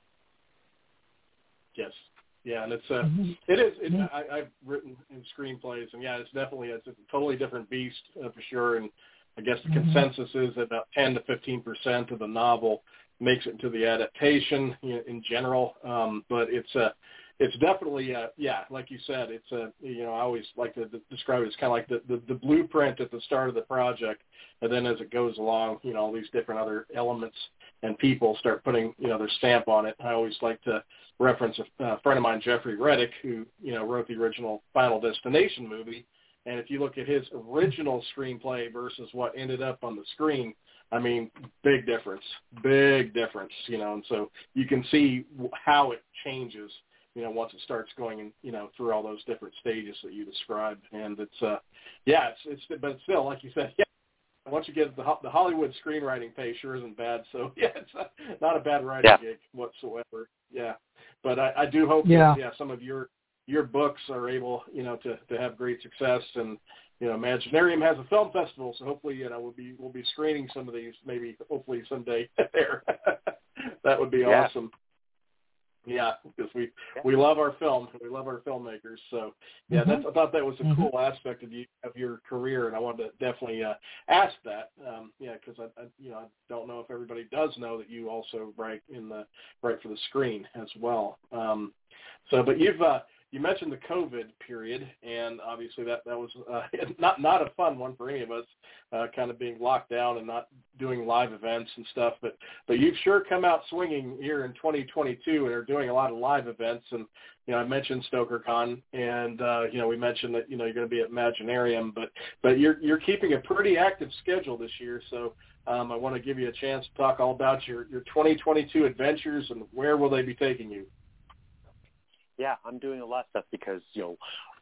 Yes. Yeah, and it's uh, Mhm. it is. It, Mhm. I, I've written in screenplays, and yeah, it's definitely it's a totally different beast uh, for sure. And I guess the Mhm. consensus is that about ten to fifteen percent of the novel makes it into the adaptation in, in general. Um, but it's a, uh, it's definitely uh, yeah, like you said, it's a you know I always like to d- describe it as kind of like the, the the blueprint at the start of the project, and then as it goes along, you know, all these different other elements and people start putting you know their stamp on it. I always like to reference a, a friend of mine, Jeffrey Reddick, who you know wrote the original Final Destination movie. And if you look at his original screenplay versus what ended up on the screen, I mean, big difference, big difference, you know. And so you can see how it changes, you know, once it starts going, in, you know, through all those different stages that you described. And it's, uh, yeah, it's, it's, but still, like you said, yeah. Once you get the the Hollywood screenwriting pay, sure isn't bad. So yeah, it's a, not a bad writing Yeah. gig whatsoever. Yeah, but I, I do hope Yeah. that yeah, some of your your books are able, you know, to, to have great success. And you know, Imaginarium has a film festival, so hopefully, you know, we'll be we'll be screening some of these, maybe hopefully someday there. That would be Yeah. awesome. Yeah, because we Yeah. we love our film, we love our filmmakers. So yeah, Mhm. that's I thought that was a Mhm. cool aspect of you of your career, and I wanted to definitely uh, ask that. Um, yeah, because I, I you know I don't know if everybody does know that you also write in the write for the screen as well. Um, so, but you've uh, you mentioned the COVID period, and obviously that that was uh, not not a fun one for any of us, uh, kind of being locked down and not doing live events and stuff. But but you've sure come out swinging here in twenty twenty-two and are doing a lot of live events. And you know, I mentioned StokerCon, and uh, you know, we mentioned that you know you're going to be at Imaginarium, but but you're you're keeping a pretty active schedule this year. So um, I want to give you a chance to talk all about your your twenty twenty-two adventures and where will they be taking you. Yeah, I'm doing a lot of stuff because, you know,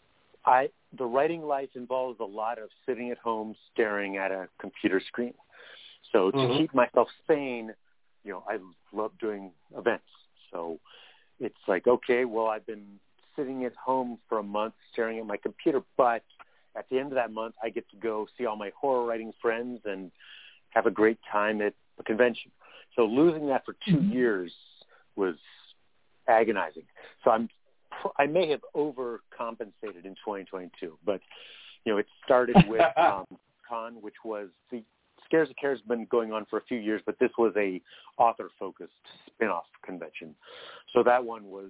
I the writing life involves a lot of sitting at home staring at a computer screen. So to Mhm. keep myself sane, you know, I love doing events. So it's like, okay, well, I've been sitting at home for a month staring at my computer, but at the end of that month, I get to go see all my horror writing friends and have a great time at a convention. So losing that for two Mhm. years was agonizing. So I'm I may have overcompensated in twenty twenty-two, but you know, it started with um, Con, which was the Scares the Cares has been going on for a few years, but this was a author-focused spin-off convention. So that one was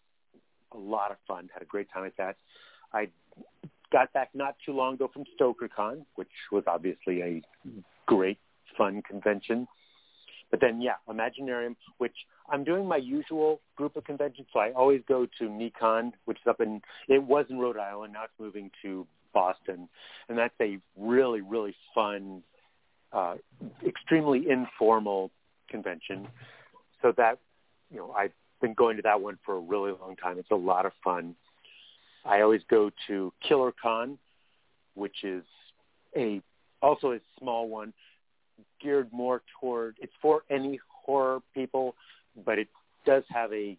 a lot of fun. Had a great time at that. I got back not too long ago from StokerCon, which was obviously a great, fun convention. But then, yeah, Imaginarium, which I'm doing my usual group of conventions. So I always go to NeCon, which is up in, it was in Rhode Island. Now it's moving to Boston. And that's a really, really fun, uh, extremely informal convention. So that, you know, I've been going to that one for a really long time. It's a lot of fun. I always go to KillerCon, which is a also a small one, geared more toward, it's for any horror people, but it does have a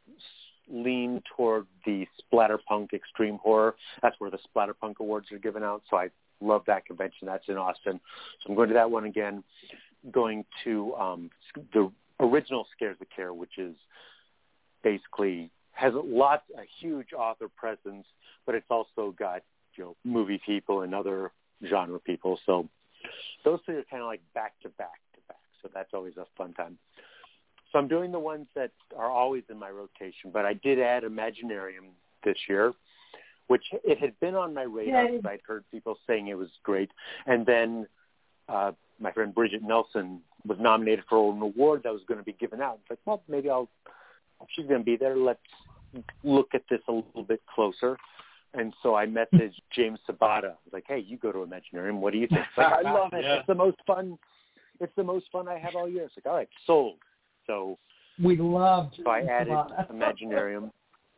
lean toward the splatterpunk extreme horror. That's where the Splatterpunk Awards are given out. So I love that convention. That's in Austin. So I'm going to that one again, going to um, the original Scares the Care, which is basically has a lot, a huge author presence, but it's also got, you know, movie people and other genre people. So those three are kind of like back to back to back. So that's always a fun time. So I'm doing the ones that are always in my rotation, but I did add Imaginarium this year, which it had been on my radar because I'd heard people saying it was great. And then uh, my friend Bridget Nelson was nominated for an award that was going to be given out. It's like, well, maybe I'll, she's going to be there. Let's look at this a little bit closer. And so I messaged James Sabata. I was like, hey, you go to Imaginarium. What do you think? It's like, I love it. Yeah. It's the most fun. It's the most fun I have all year. It's like, all right, sold. So we loved. So I added Imaginarium.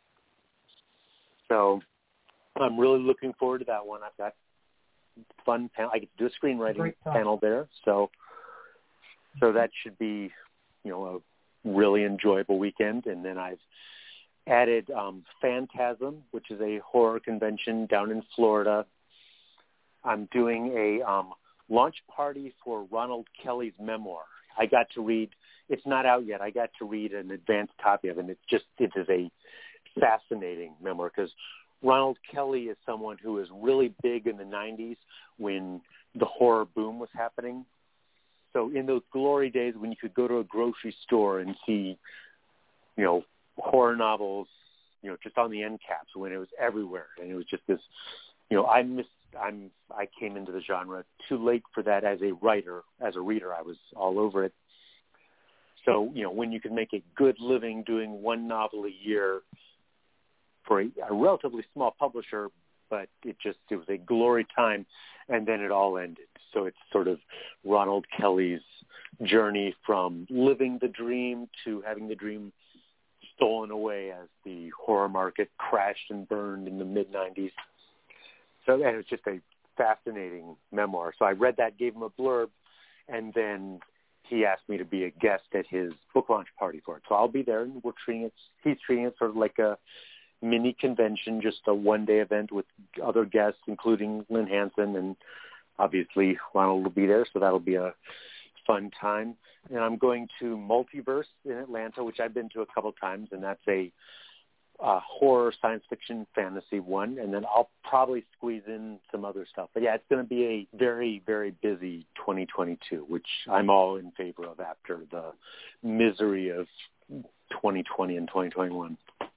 So I'm really looking forward to that one. I've got fun panel. I get to do a screenwriting panel there. So, so that should be, you know, a really enjoyable weekend. And then I've added um, Phantasm, which is a horror convention down in Florida. I'm doing a um, launch party for Ronald Kelly's memoir. I got to read, it's not out yet, I got to read an advanced copy of it, and it's just, it is a fascinating memoir because Ronald Kelly is someone who was really big in the nineties when the horror boom was happening. So in those glory days when you could go to a grocery store and see, you know, horror novels, you know, just on the end caps when it was everywhere. And it was just this, you know, I missed, I'm, I came into the genre too late for that as a writer. As a reader, I was all over it. So, you know, when you can make a good living doing one novel a year for a, a relatively small publisher, but it just, it was a glory time, and then it all ended. So it's sort of Ronald Kelly's journey from living the dream to having the dream stolen away as the horror market crashed and burned in the mid nineties. So, and it was just a fascinating memoir. So I read that, gave him a blurb, and then he asked me to be a guest at his book launch party for it. So I'll be there, and we're treating it, he's treating it sort of like a mini convention, just a one-day event with other guests, including Lynn Hansen, and obviously Ronald will be there, so that'll be a fun time. And I'm going to Multiverse in Atlanta, which I've been to a couple times, and that's a uh, horror, science fiction, fantasy one. And then I'll probably squeeze in some other stuff. But yeah, it's going to be a very, very busy twenty twenty-two, which I'm all in favor of after the misery of twenty twenty and twenty twenty-one.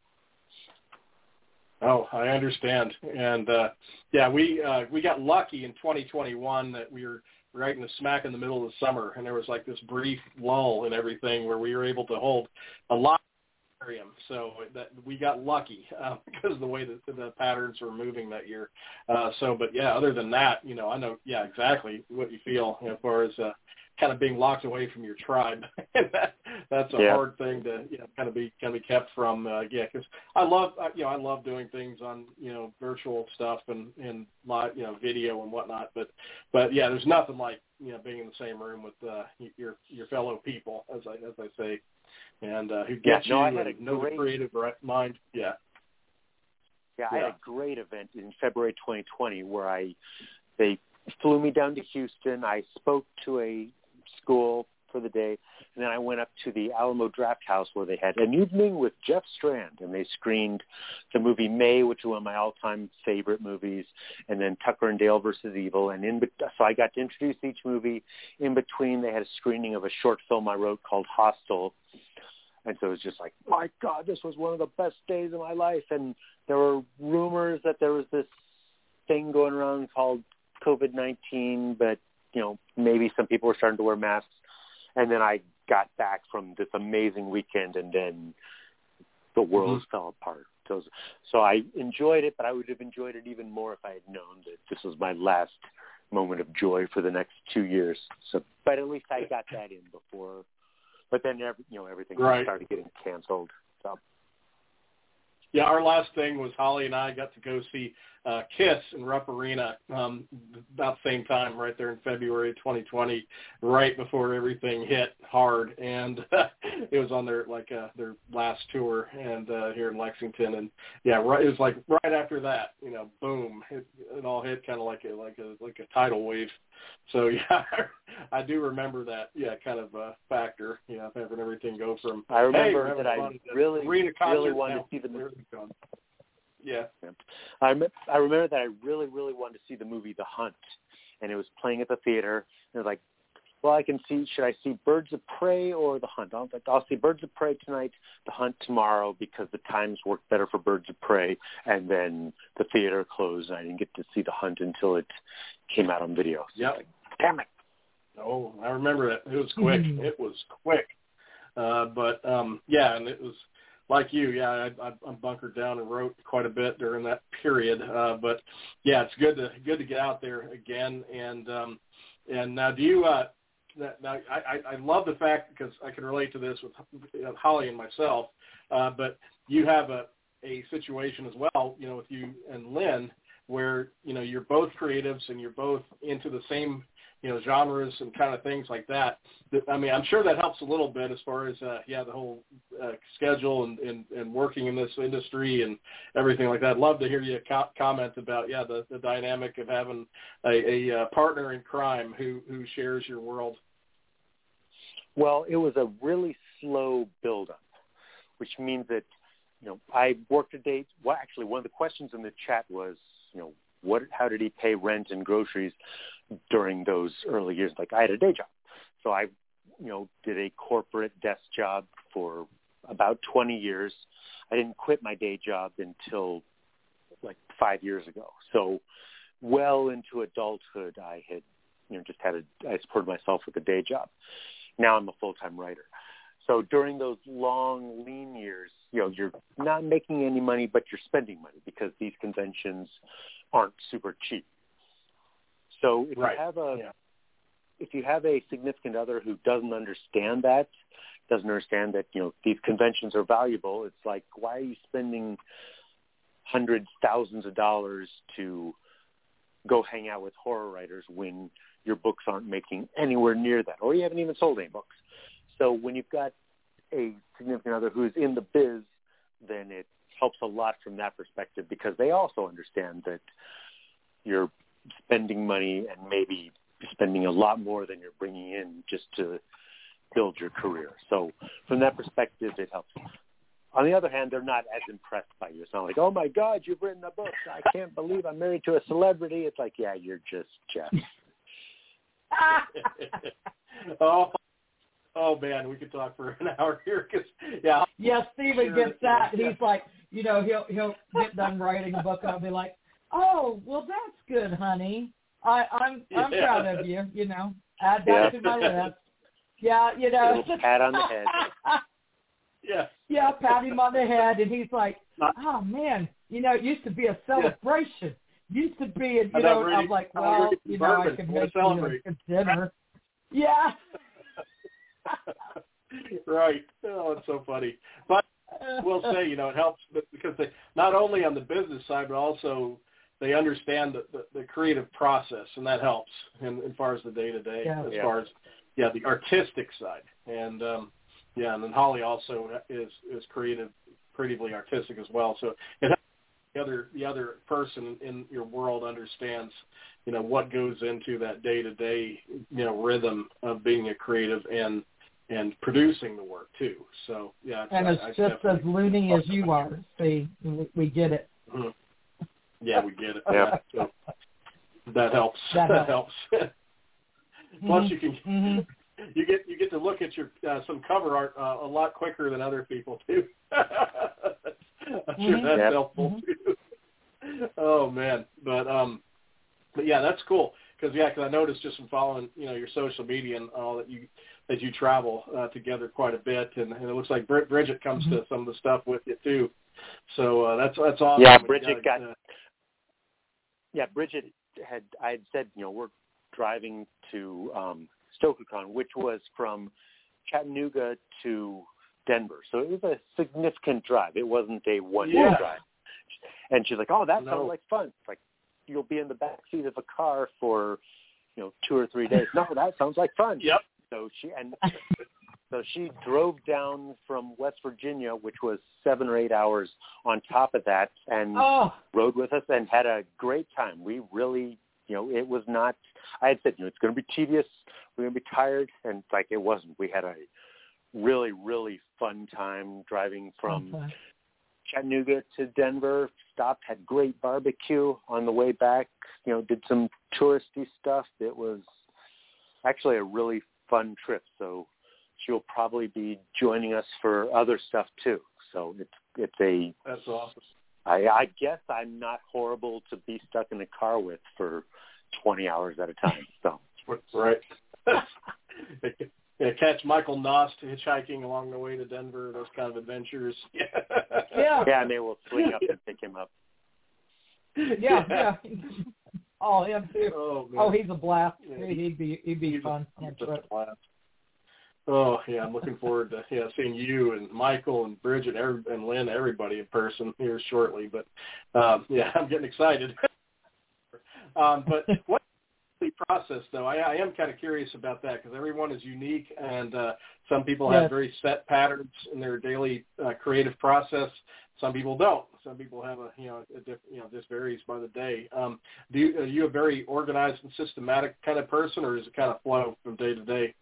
Oh, I understand. And uh, yeah, we uh, we got lucky in twenty twenty-one that we were right in the smack in the middle of the summer, and there was like this brief lull and everything where we were able to hold a lot of aquarium. So that we got lucky uh, because of the way that the patterns were moving that year. Uh, so, but yeah, other than that, you know, I know, yeah, exactly what you feel you know, as far as uh, kind of being locked away from your tribe. that, that's a yeah. hard thing to, you know, kind of be, kind of be kept from. Uh, yeah. Cause I love, you know, I love doing things on, you know, virtual stuff and, and live, you know, video and whatnot. But, but yeah, there's nothing like, you know, being in the same room with uh, your, your fellow people, as I, as I say, and uh, who gets yeah, no, you I had and a knows great, the creative mind. Yeah. Yeah. I yeah. had a great event in February twenty twenty where I, they flew me down to Houston. I spoke to a school for the day, and then I went up to the Alamo Draft House where they had an evening with Jeff Strand, and they screened the movie May, which is one of my all-time favorite movies, and then Tucker and Dale versus Evil. And in so I got to introduce each movie. In between, they had a screening of a short film I wrote called Hostel, and so it was just like, my God, this was one of the best days of my life. And there were rumors that there was this thing going around called COVID nineteen, but you know, maybe some people were starting to wear masks. And then I got back from this amazing weekend, and then the world mm-hmm. fell apart. So, so I enjoyed it, but I would have enjoyed it even more if I had known that this was my last moment of joy for the next two years. So, but at least I got that in before. But then, every, you know, everything right. started getting canceled. So. Yeah, our last thing was Holly and I got to go see uh, Kiss in Rupp Arena um, about the same time, right there in February twenty twenty, right before everything hit hard, and uh, it was on their like uh, their last tour, and uh, here in Lexington, and yeah, right, it was like right after that, you know, boom, it, it all hit kind of like a like a like a tidal wave. So yeah, I do remember that. Yeah, kind of a factor. You know, having everything go from. I remember hey, that I really, really wanted to see the movie. Yeah. I rem- I remember that I really, really wanted to see the movie The Hunt, and it was playing at the theater. And it was like, well, I can see, should I see Birds of Prey or The Hunt? I'll, I'll see Birds of Prey tonight, The Hunt tomorrow, because the times worked better for Birds of Prey. And then the theater closed, and I didn't get to see The Hunt until it came out on video. So yep. Like, damn it. Oh, I remember that. It was quick. Mm-hmm. It was quick. Uh, but, um, yeah, and it was like you. Yeah, I, I, I bunkered down and wrote quite a bit during that period. Uh, but, yeah, it's good to good to get out there again. And, um, and now do you uh, – Now, I, I love the fact, because I can relate to this with Holly and myself, uh, but you have a, a situation as well, you know, with you and Lynn, where, you know, you're both creatives and you're both into the same, you know, genres and kind of things like that. I mean, I'm sure that helps a little bit as far as, uh, yeah, the whole uh, schedule and, and, and working in this industry and everything like that. I'd love to hear you co- comment about, yeah, the, the dynamic of having a, a partner in crime who, who shares your world. Well, it was a really slow build-up, which means that, you know, I worked a day. Well, actually, one of the questions in the chat was, you know, what, how did he pay rent and groceries during those early years? Like, I had a day job. So I, you know, did a corporate desk job for about twenty years. I didn't quit my day job until like five years ago. So well into adulthood, I had, you know, just had a, I supported myself with a day job. Now I'm a full-time writer. So during those long, lean years, you know, you're not making any money, but you're spending money because these conventions aren't super cheap. So if right. you have a, yeah. if you have a significant other who doesn't understand that, doesn't understand that, you know, these conventions are valuable, it's like, why are you spending hundreds, thousands of dollars to go hang out with horror writers when your books aren't making anywhere near that, or you haven't even sold any books? So when you've got a significant other who's in the biz, then it helps a lot from that perspective, because they also understand that you're spending money and maybe spending a lot more than you're bringing in just to build your career. So from that perspective, it helps. On the other hand, they're not as impressed by you. It's not like, oh, my God, you've written a book. I can't believe I'm married to a celebrity. It's like, yeah, you're just Jeff. oh, oh, man, we could talk for an hour here. Cause, yeah, yeah, Stephen sure gets that. Yeah. He's like, you know, he'll he'll get done writing a book, and I'll be like, oh, well, that's good, honey. I, I'm I'm yeah. proud of you. You know, add that yeah. to my list. Yeah, you know. Pat on the head. Yeah. Yeah, pat him on the head, and he's like, oh, man, you know, it used to be a celebration. Yeah. Used to be, a, you I'm know, ready, I'm like, I'm well, you know, bourbon. I can We'll make you celebrate. a dinner. Yeah. Right. Oh, it's so funny. But we'll say, you know, it helps because they not only on the business side, but also they understand the, the, the creative process, and that helps in, as far as the day-to-day, yeah. as yeah. far as, yeah, the artistic side. And, um, yeah, and then Holly also is, is creative, creatively artistic as well. So it helps the other, the other person in your world understands, you know, what goes into that day-to-day, you know, rhythm of being a creative and and producing the work too. So yeah, and I, it's I just as loony as you are. See, we, we get it. Mm-hmm. Yeah, we get it. Yeah, so that helps. That, that helps. helps. Plus, mm-hmm. you can mm-hmm. you get you get to look at your uh, some cover art uh, a lot quicker than other people do. I'm mm-hmm. sure that's yep. helpful mm-hmm. too. Oh man, but um, but yeah, that's cool. Because yeah, because I noticed just from following, you know, your social media and all that you that you travel uh, together quite a bit, and, and it looks like Brid- Bridget comes mm-hmm. to some of the stuff with you too. So uh, that's that's awesome. Yeah, Bridget got, got. Uh, yeah, Bridget had. I had said, you know, we're driving to um, StokerCon, which was from Chattanooga to Denver, so it was a significant drive. It wasn't a one-day yeah. drive. And she's like, "Oh, that no. sounds like fun." It's like, you'll be in the back seat of a car for, you know, two or three days. No, that sounds like fun. Yep. So she and so she drove down from West Virginia, which was seven or eight hours on top of that, and oh. rode with us and had a great time. We really, you know, it was not. I had said, you know, it's going to be tedious. We're going to be tired, and like it wasn't. We had a really, really fun time driving from okay. Chattanooga to Denver, stopped, had great barbecue on the way back, you know, did some touristy stuff. It was actually a really fun trip. So she'll probably be joining us for other stuff too. So it's it's a that's awesome. I, I guess I'm not horrible to be stuck in a car with for twenty hours at a time. So right. Yeah, catch Michael Nost hitchhiking along the way to Denver. Those kind of adventures. Yeah. Yeah, maybe we'll swing up and pick him up. Yeah, yeah. Oh, him too. Oh, oh he's a blast. Yeah. He'd be he'd be he's fun. A, he's a blast. Oh yeah, I'm looking forward to yeah seeing you and Michael and Bridget every, and Lynn, everybody in person here shortly. But um, yeah, I'm getting excited. um, but what the process though? I, I am kind of curious about that because everyone is unique, and uh, some people yes. have very set patterns in their daily uh, creative process. Some people don't. Some people have a you know a diff, you know this varies by the day. Um, do you, are you a very organized and systematic kind of person, or does it kind of flow from day to day?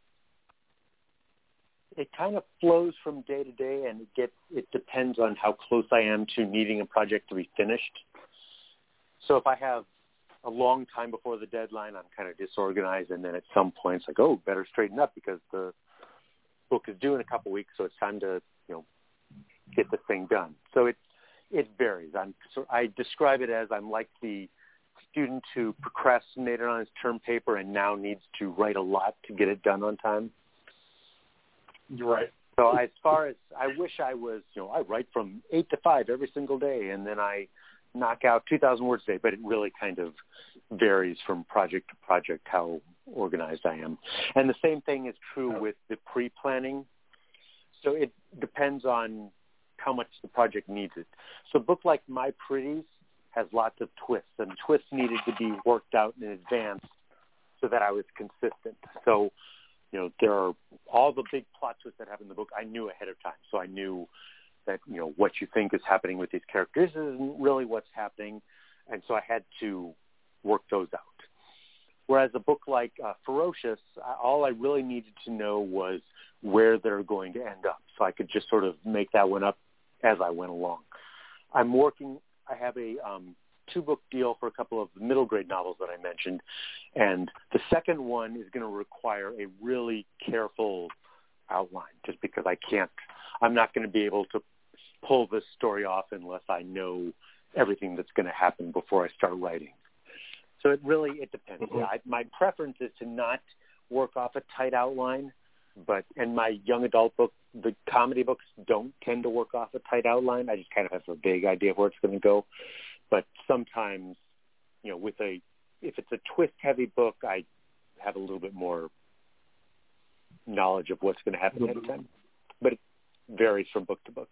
It kind of flows from day to day, and it gets, it depends on how close I am to needing a project to be finished. So if I have a long time before the deadline, I'm kind of disorganized, and then at some point it's like, oh, better straighten up because the book is due in a couple weeks, so it's time to, you know, get this thing done. So it it varies. I'm so I describe it as I'm like the student who procrastinated on his term paper and now needs to write a lot to get it done on time. Right. So as far as I wish I was, you know, I write from eight to five every single day, and then I knock out two thousand words a day. But it really kind of varies from project to project how organized I am. And the same thing is true with the pre-planning. So it depends on how much the project needs it. So a book like My Pretties has lots of twists, and twists needed to be worked out in advance so that I was consistent. So you know, there are all the big plot twists that happen in the book I knew ahead of time. So I knew that, you know, what you think is happening with these characters isn't really what's happening. And so I had to work those out. Whereas a book like uh, Ferocious, all I really needed to know was where they're going to end up. So I could just sort of make that one up as I went along. I'm working, I have a um, two-book deal for a couple of middle grade novels that I mentioned, and the second one is going to require a really careful outline just because I can't, I'm not going to be able to pull this story off unless I know everything that's going to happen before I start writing. So it really, it depends. Mm-hmm. I, my preference is to not work off a tight outline, but in my young adult book, the comedy books don't tend to work off a tight outline. I just kind of have a vague idea of where it's going to go. But sometimes, you know, with a, if it's a twist-heavy book, I have a little bit more knowledge of what's going to happen ahead of time. But it varies from book to book.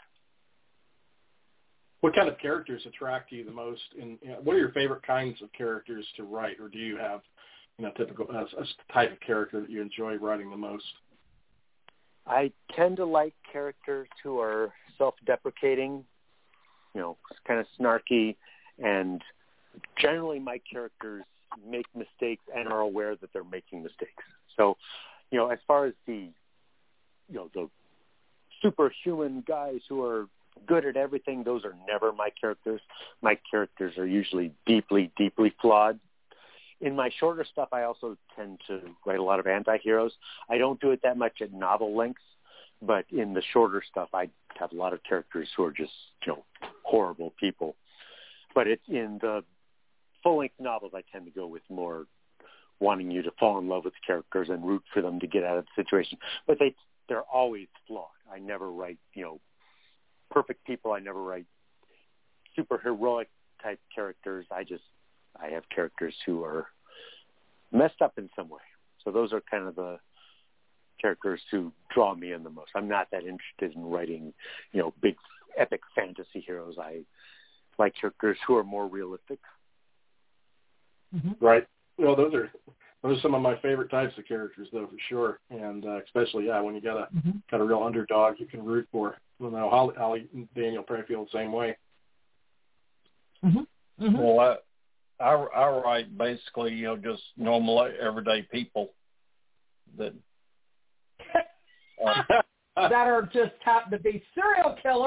What kind of characters attract you the most? In, you know, what are your favorite kinds of characters to write, or do you have, you know, typical uh, a type of character that you enjoy writing the most? I tend to like characters who are self-deprecating, you know, kind of snarky. And generally my characters make mistakes and are aware that they're making mistakes. So, you know, as far as the, you know, the superhuman guys who are good at everything, those are never my characters. My characters are usually deeply, deeply flawed. In my shorter stuff, I also tend to write a lot of anti-heroes. I don't do it that much at novel lengths, but in the shorter stuff, I have a lot of characters who are just, you know, horrible people. But it's in the full-length novels, I tend to go with more wanting you to fall in love with the characters and root for them to get out of the situation. But they, they're always flawed. I never write, you know, perfect people. I never write super heroic type characters. I just, I have characters who are messed up in some way. So those are kind of the characters who draw me in the most. I'm not that interested in writing, you know, big epic fantasy heroes. I like characters who are more realistic. Mm-hmm. Right. Well, those are those are some of my favorite types of characters, though, for sure. And uh, especially, yeah, when you got a mm-hmm. got a real underdog you can root for. You know, Holly, Holly Daniel probably feel the same way. Mm-hmm. Mm-hmm. Well, I, I I write basically, you know, just normal everyday people that uh, that are just happen to be serial killers.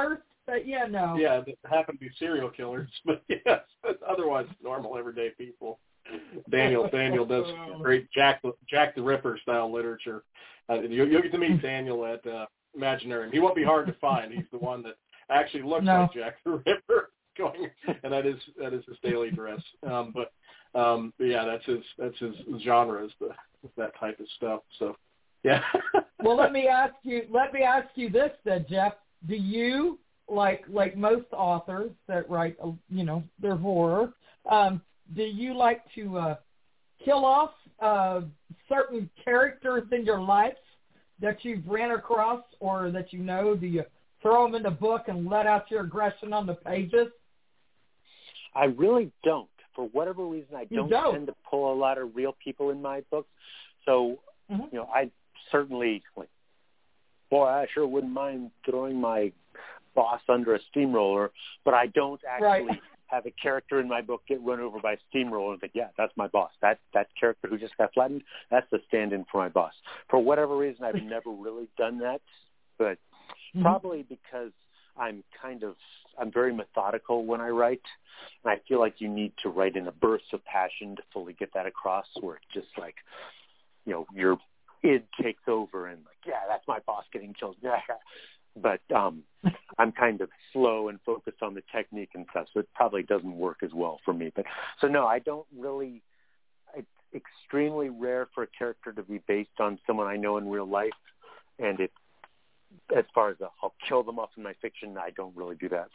But yeah, no. Yeah, that happen to be serial killers, but yes, otherwise normal everyday people. Daniel Daniel does great Jack Jack the Ripper style literature. Uh, you, you'll get to meet Daniel at uh, Imaginarium. He won't be hard to find. He's the one that actually looks no. like Jack the Ripper, going, and that is that is his daily dress. Um, but, um, but yeah, that's his that's his genre is the that type of stuff. So yeah. Well, let me ask you. Let me ask you this then, Jeff. Do you like like most authors that write, you know, their horror? Um, do you like to uh, kill off uh, certain characters in your life that you've ran across or that you know? Do you throw them in the book and let out your aggression on the pages? I really don't. For whatever reason, I don't, don't. tend to pull a lot of real people in my books. So, mm-hmm. you know, I certainly, like, boy, I sure wouldn't mind throwing my boss under a steamroller, but I don't actually right. have a character in my book get run over by a steamroller and think, yeah, that's my boss. That that character who just got flattened, that's the stand-in for my boss. For whatever reason, I've never really done that, but mm-hmm. probably because I'm kind of, I'm very methodical when I write, and I feel like you need to write in a burst of passion to fully get that across, where it's just like, you know, your id takes over and like, yeah, that's my boss getting killed. Yeah. But um, I'm kind of slow and focused on the technique and stuff, so it probably doesn't work as well for me. But so no, I don't really. It's extremely rare for a character to be based on someone I know in real life, and it, as far as the, I'll kill them off in my fiction, I don't really do that.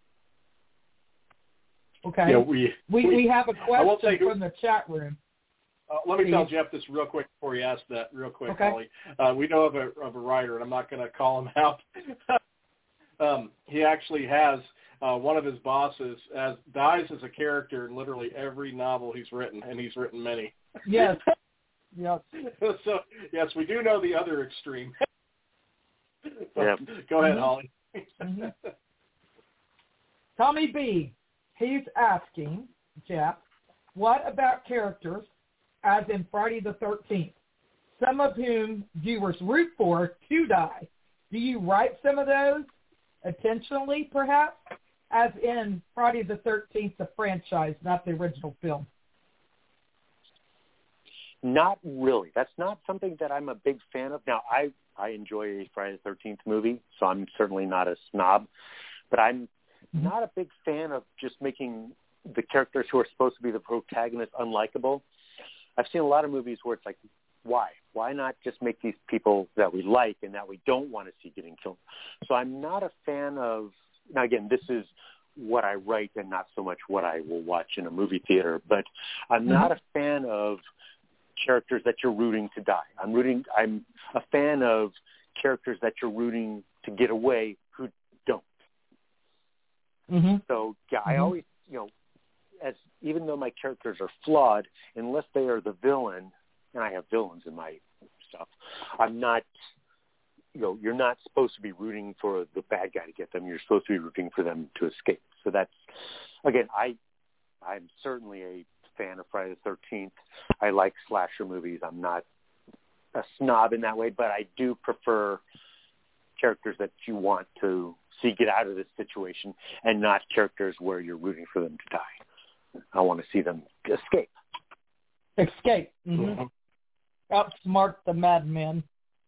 Okay. Yeah, we, we we we have a question who, from the chat room. Uh, let me tell Jeff this real quick before you ask that real quick, okay. Holly. Uh, we know of a, of a writer, and I'm not going to call him out. um, he actually has uh, one of his bosses as dies as a character in literally every novel he's written, and he's written many. Yes. Yes. So, yes, we do know the other extreme. Yeah. Go ahead, mm-hmm. Holly. mm-hmm. Tommy B., he's asking, Jeff, what about characters as in Friday the thirteenth, some of whom viewers root for to die? Do you write some of those intentionally, perhaps, as in Friday the thirteenth, the franchise, not the original film? Not really. That's not something that I'm a big fan of. Now, I, I enjoy a Friday the thirteenth movie, so I'm certainly not a snob, but I'm mm-hmm. not a big fan of just making the characters who are supposed to be the protagonists unlikable. I've seen a lot of movies where it's like, why? Why not just make these people that we like and that we don't want to see getting killed? So I'm not a fan of, now again, this is what I write and not so much what I will watch in a movie theater, but I'm mm-hmm. not a fan of characters that you're rooting to die. I'm rooting, I'm a fan of characters that you're rooting to get away who don't. Mm-hmm. So yeah, mm-hmm. I always, you know, as even though my characters are flawed, unless they are the villain, and I have villains in my stuff, I'm not, you know, you're not supposed to be rooting for the bad guy to get them. You're supposed to be rooting for them to escape. So that's, again, I, I'm certainly a fan of Friday the thirteenth. I like slasher movies. I'm not a snob in that way, but I do prefer characters that you want to see get out of this situation and not characters where you're rooting for them to die. I want to see them escape. Escape. Mm-hmm. Outsmart the madmen.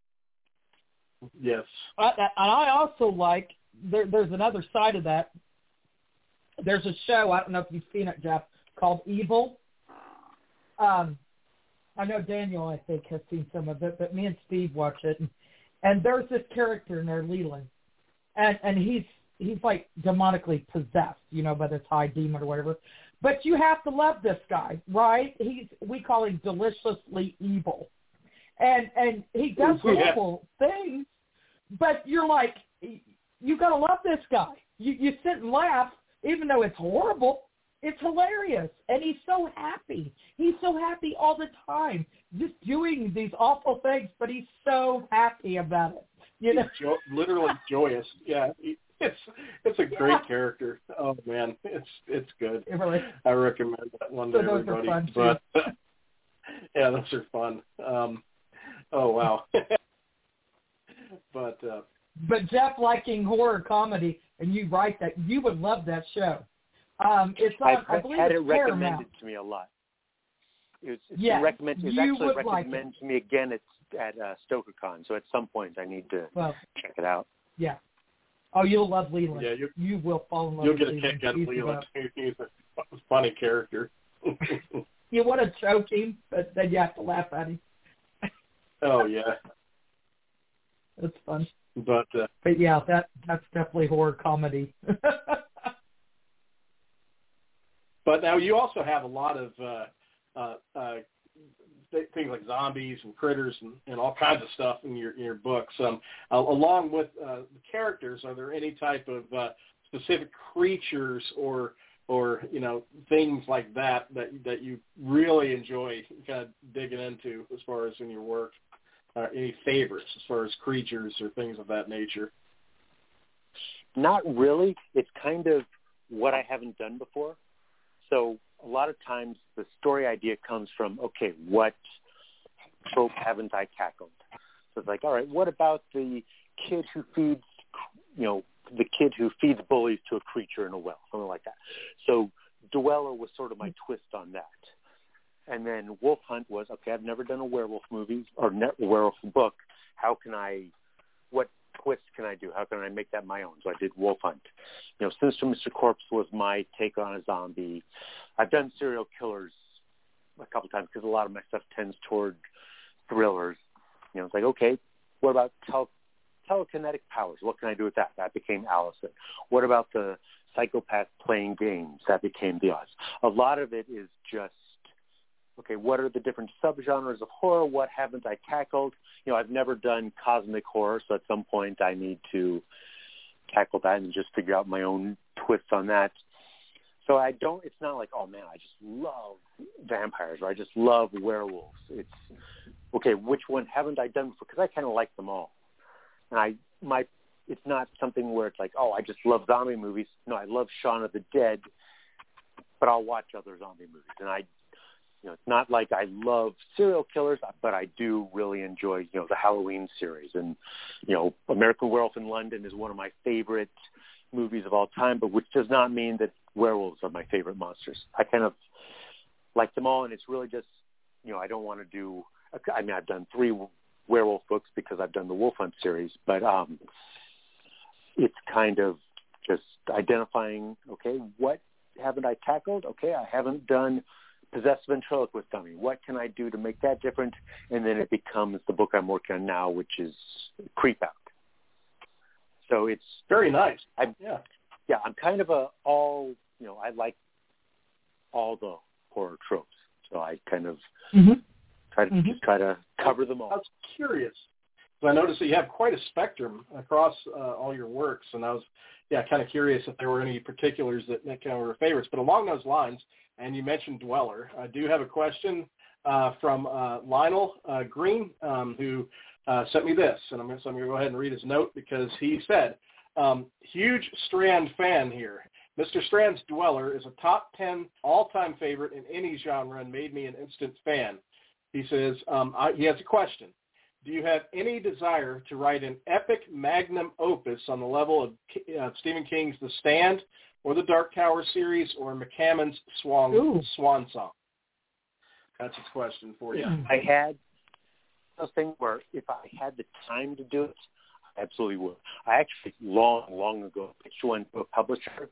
Yes. I, and I also like, there, there's another side of that. There's a show, I don't know if you've seen it, Jeff, called Evil. Um, I know Daniel, I think, has seen some of it, but me and Steve watch it. And, and there's this character in there, Leland. And, and he's he's like demonically possessed, you know, by this high demon or whatever. But you have to love this guy, right? He's we call him deliciously evil, and and he does horrible yeah. things. But you're like, you gotta love this guy. You you sit and laugh, even though it's horrible. It's hilarious, and he's so happy. He's so happy all the time, just doing these awful things. But he's so happy about it. You know, jo- literally joyous. Yeah. He, It's it's a great yeah. character. Oh man, it's it's good. It really, I recommend that one to so those everybody. Are fun but too. yeah, those are fun. Um, oh wow. but uh, but Jeff liking horror comedy and you write that, you would love that show. Um, it's on, I've I believe had it's it recommended Paramount. to me a lot. It was, it's Yeah, been recommended, it's you actually would like recommended to me again at, at uh, StokerCon, so at some point I need to Well, check it out. yeah. Oh, you'll love Leland. Yeah, you you will fall in love you'll with get a Leland. kick out of He's Leland. the- He's a funny character. You want to choke him, but then you have to laugh at him. Oh yeah, It's fun. but uh, But yeah, that that's definitely horror comedy. but now you also have a lot of uh, uh, uh, th- things like zombies and critters and, and all kinds of stuff in your in your books. Um, uh, along with uh, the characters, are there any type of uh, specific creatures or or you know things like that that that you really enjoy kind of digging into as far as in your work? Uh, any favorites as far as creatures or things of that nature? Not really. It's kind of what I haven't done before. So a lot of times the story idea comes from, okay, what trope haven't I tackled? So it's like, all right, what about the kid who feeds, you know, the kid who feeds bullies to a creature in a well, something like that. So Dweller was sort of my twist on that. And then Wolf Hunt was, okay, I've never done a werewolf movie or ne- werewolf book. How can I, what twist can I do? How can I make that my own? So I did Wolf Hunt. You know, Sinister Mister Corpse was my take on a zombie. I've done serial killers a couple times because a lot of my stuff tends toward thrillers. You know, it's like, okay, what about tele- telekinetic powers? What can I do with that? That became Allison. What about the psychopath playing games? That became The Oz. A lot of it is just, okay, what are the different subgenres of horror? What haven't I tackled? You know, I've never done cosmic horror, so at some point I need to tackle that and just figure out my own twist on that. So I don't, it's not like, oh man, I just love vampires or I just love werewolves. It's, okay, which one haven't I done before? Because I kind of like them all. And I, my, it's not something where it's like, oh, I just love zombie movies. No, I love Shaun of the Dead, but I'll watch other zombie movies. And I, you know, it's not like I love serial killers, but I do really enjoy, you know, the Halloween series. And, you know, American Werewolf in London is one of my favorite movies of all time, but which does not mean that werewolves are my favorite monsters. I kind of like them all, and it's really just, you know, I don't want to do, I mean, I've done three werewolf books because I've done the Wolf Hunt series, but um, it's kind of just identifying, okay, what haven't I tackled? Okay, I haven't done Possessed Ventriloquist Dummy. What can I do to make that different? And then it becomes the book I'm working on now, which is Creep Out. So it's very nice. I, yeah, yeah. I'm kind of a all, you know, I like all the horror tropes. So I kind of mm-hmm. try to mm-hmm. just try to cover them all. I was curious. So I noticed that you have quite a spectrum across uh, all your works, and I was, yeah, kind of curious if there were any particulars that, that kind of were favorites. But along those lines, and you mentioned Dweller, I do have a question uh, from uh, Lionel uh, Green, um, who uh, sent me this, and I'm going to go ahead and read his note because he said, um, huge Strand fan here. Mister Strand's Dweller is a top ten all-time favorite in any genre and made me an instant fan. He says, um, I, he has a question. Do you have any desire to write an epic magnum opus on the level of uh, Stephen King's The Stand or the Dark Tower series or McCammon's Swan, Swan Song? That's his question for you. I had those things where if I had the time to do it, I absolutely would. I actually long, long ago pitched one to a publisher.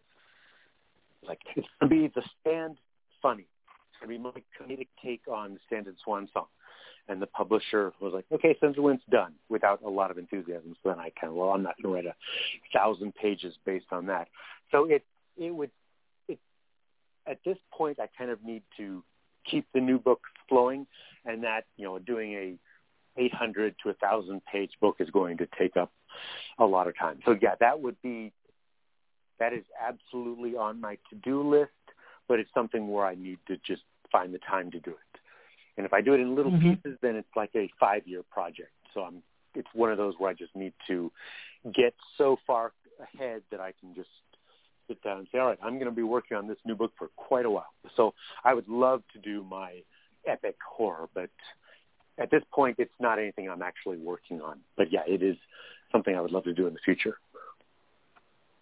Like, it's going to be The Stand funny. It's going to be my comedic take on The Stand and Swan Song. And the publisher was like, okay, Spencer Wynn's done, without a lot of enthusiasm. So then I kind of, well, I'm not going to write a thousand pages based on that. So it it would, it at this point, I kind of need to keep the new book flowing, and that, you know, doing a eight hundred to one thousand page book is going to take up a lot of time. So, yeah, that would be, that is absolutely on my to-do list, but it's something where I need to just find the time to do it. And if I do it in little mm-hmm. pieces, then it's like a five-year project. So I'm, it's one of those where I just need to get so far ahead that I can just sit down and say, all right, I'm going to be working on this new book for quite a while. So I would love to do my epic horror, but at this point, it's not anything I'm actually working on. But, yeah, it is something I would love to do in the future.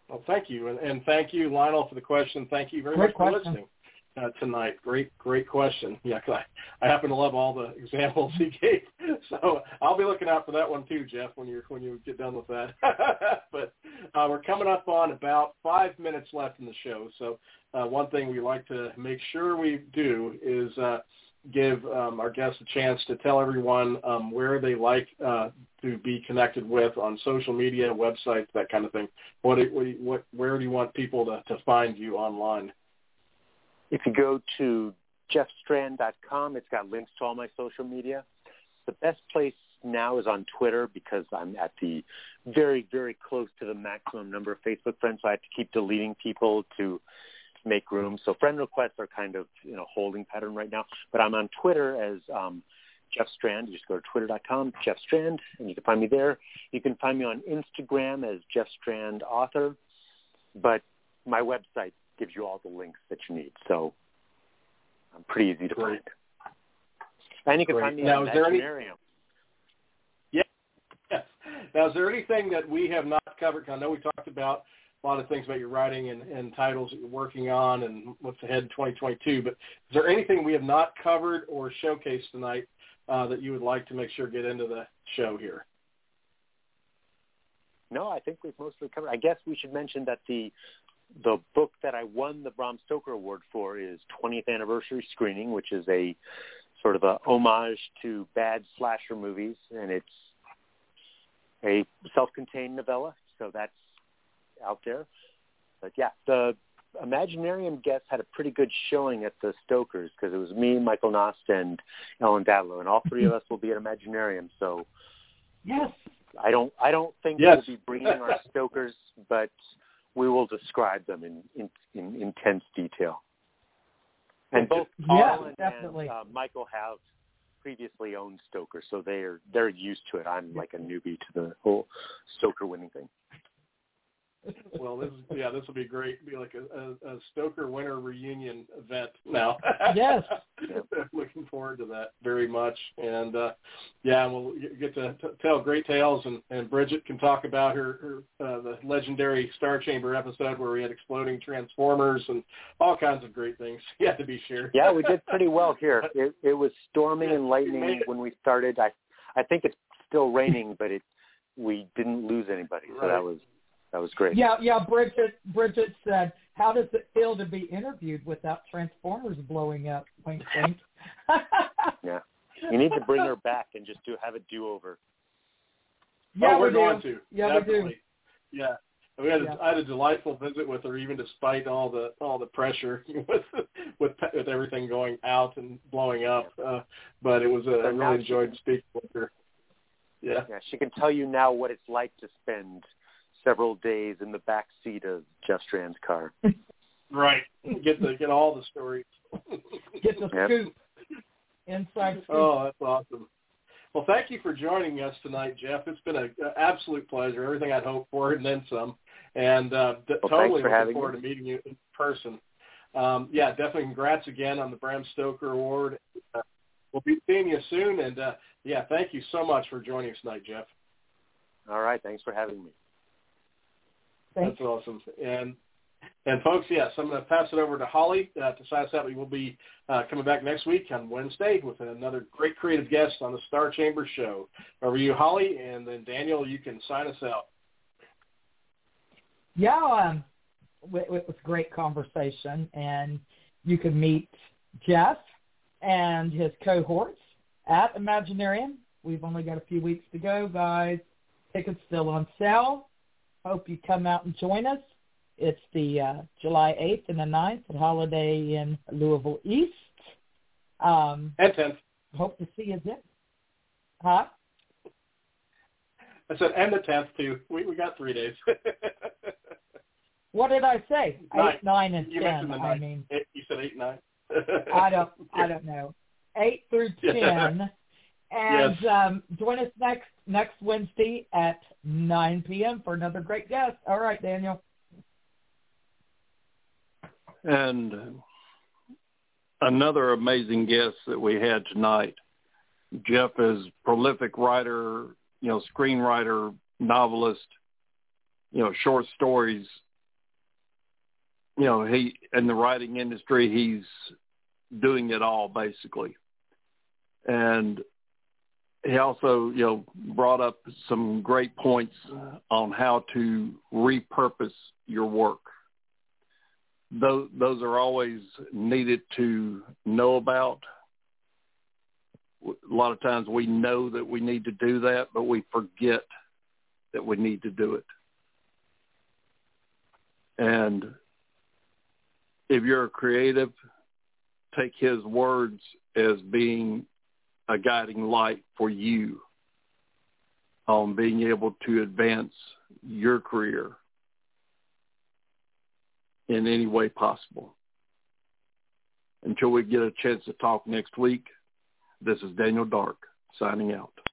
Well, thank you. And, and thank you, Lionel, for the question. Thank you very Great much for question. listening uh, tonight. Great, great question. Yeah, 'cause I, I happen to love all the examples he gave. So I'll be looking out for that one too, Jeff, when you when you get done with that. But uh, we're coming up on about five minutes left in the show. So uh, one thing we like to make sure we do is uh, give um, our guests a chance to tell everyone um, where they like uh, to be connected with on social media, websites, that kind of thing. What, what, what where do you want people to, to find you online? If you go to jeff strand dot com, it's got links to all my social media. The best place now is on Twitter because I'm at the very, very close to the maximum number of Facebook friends, so I have to keep deleting people to make room. So friend requests are kind of, you know, holding pattern right now. But I'm on Twitter as um, Jeff Strand. You just go to twitter dot com, Jeff Strand, and you can find me there. You can find me on Instagram as Jeff Strand Author. But my website gives you all the links that you need. So I'm pretty easy to Great. find. And you can Great. find me Now, at is there any- Imaginarium. Yes. Now, is there anything that we have not covered? I know we talked about a lot of things about your writing and, and titles that you're working on and what's ahead in twenty twenty-two, but is there anything we have not covered or showcased tonight uh, that you would like to make sure get into the show here? No, I think we've mostly covered. I guess we should mention that the the book that I won the Bram Stoker Award for is twentieth Anniversary Screening, which is a sort of a homage to bad slasher movies, and it's a self-contained novella, so that's out there. But yeah, the Imaginarium guests had a pretty good showing at the Stokers because it was me, Michael Nost, and Ellen Dadlow, and all three of us will be at Imaginarium. So Yes. I don't, I don't think Yes. we'll be bringing our Stokers, but we will describe them in, in, in intense detail. And both Yeah, Paul and, definitely. and uh, Michael have previously owned Stoker, so they're they're used to it. I'm like a newbie to the whole Stoker winning thing. Well, this is, yeah, this will be great. It'll be like a, a, a Stoker winter reunion event now. Yes. Looking forward to that very much. And, uh, yeah, we'll get to t- tell great tales, and, and Bridget can talk about her, her uh, the legendary Star Chamber episode where we had exploding Transformers and all kinds of great things yet to be shared. Yeah, we did pretty well here. It, it was storming and lightning when we started. I I think it's still raining, but it we didn't lose anybody, so Right. that was that was great. Yeah, yeah. Bridget, Bridget said, "How does it feel to be interviewed without Transformers blowing up?" Wink, wink. Yeah, you need to bring her back and just do have a do-over. Yeah, oh, we're we going do. to. Yeah, Definitely. we do. Yeah. We had a, Yeah. I had a delightful visit with her, even despite all the all the pressure with with with everything going out and blowing up. Uh, but it was a, I now really she enjoyed can- speaking with her. Yeah. Yeah, she can tell you now what it's like to spend several days in the back seat of Jeff Strand's car. Right. Get the get all the stories. Get the Yep. scoop. Inside scoop. Oh, that's awesome. Well, thank you for joining us tonight, Jeff. It's been an absolute pleasure. Everything I'd hoped for and then some. And uh, d- Well, totally thanks for looking having forward me. to meeting you in person. Um, yeah, definitely congrats again on the Bram Stoker Award. Uh, we'll be seeing you soon. And, uh, yeah, thank you so much for joining us tonight, Jeff. All right, thanks for having me. Thanks. That's awesome. And, and folks, yes, I'm going to pass it over to Holly uh, to sign us out. We will be uh, coming back next week on Wednesday with another great creative guest on the Star Chamber Show. Over to you, Holly, and then Daniel, you can sign us out. Yeah, um, it, it was a great conversation, and you can meet Jeff and his cohorts at Imaginarium. We've only got a few weeks to go, guys. Tickets still on sale. Hope you come out and join us. It's the uh, July eighth and the ninth at Holiday in Louisville East. Um, And tenth. hope to see you then. Huh? I said, and the tenth, too. We we got three days. What did I say? Nine. Eight, nine, and You ten. mentioned the I nine. mean, Eight, you said eight, nine. I don't, I don't know. Eight through ten, and Yes. um, join us next next Wednesday at nine p.m. for another great guest. All right, Daniel. And another amazing guest that we had tonight. Jeff is prolific writer, you know, screenwriter, novelist, you know, short stories you know, he in the writing industry, he's doing it all basically. And he also, you know, brought up some great points on how to repurpose your work. Those, those are always needed to know about. A lot of times we know that we need to do that, but we forget that we need to do it. And if you're a creative, take his words as being a guiding light for you on being able to advance your career in any way possible. Until we get a chance to talk next week, this is Daniel Dark signing out.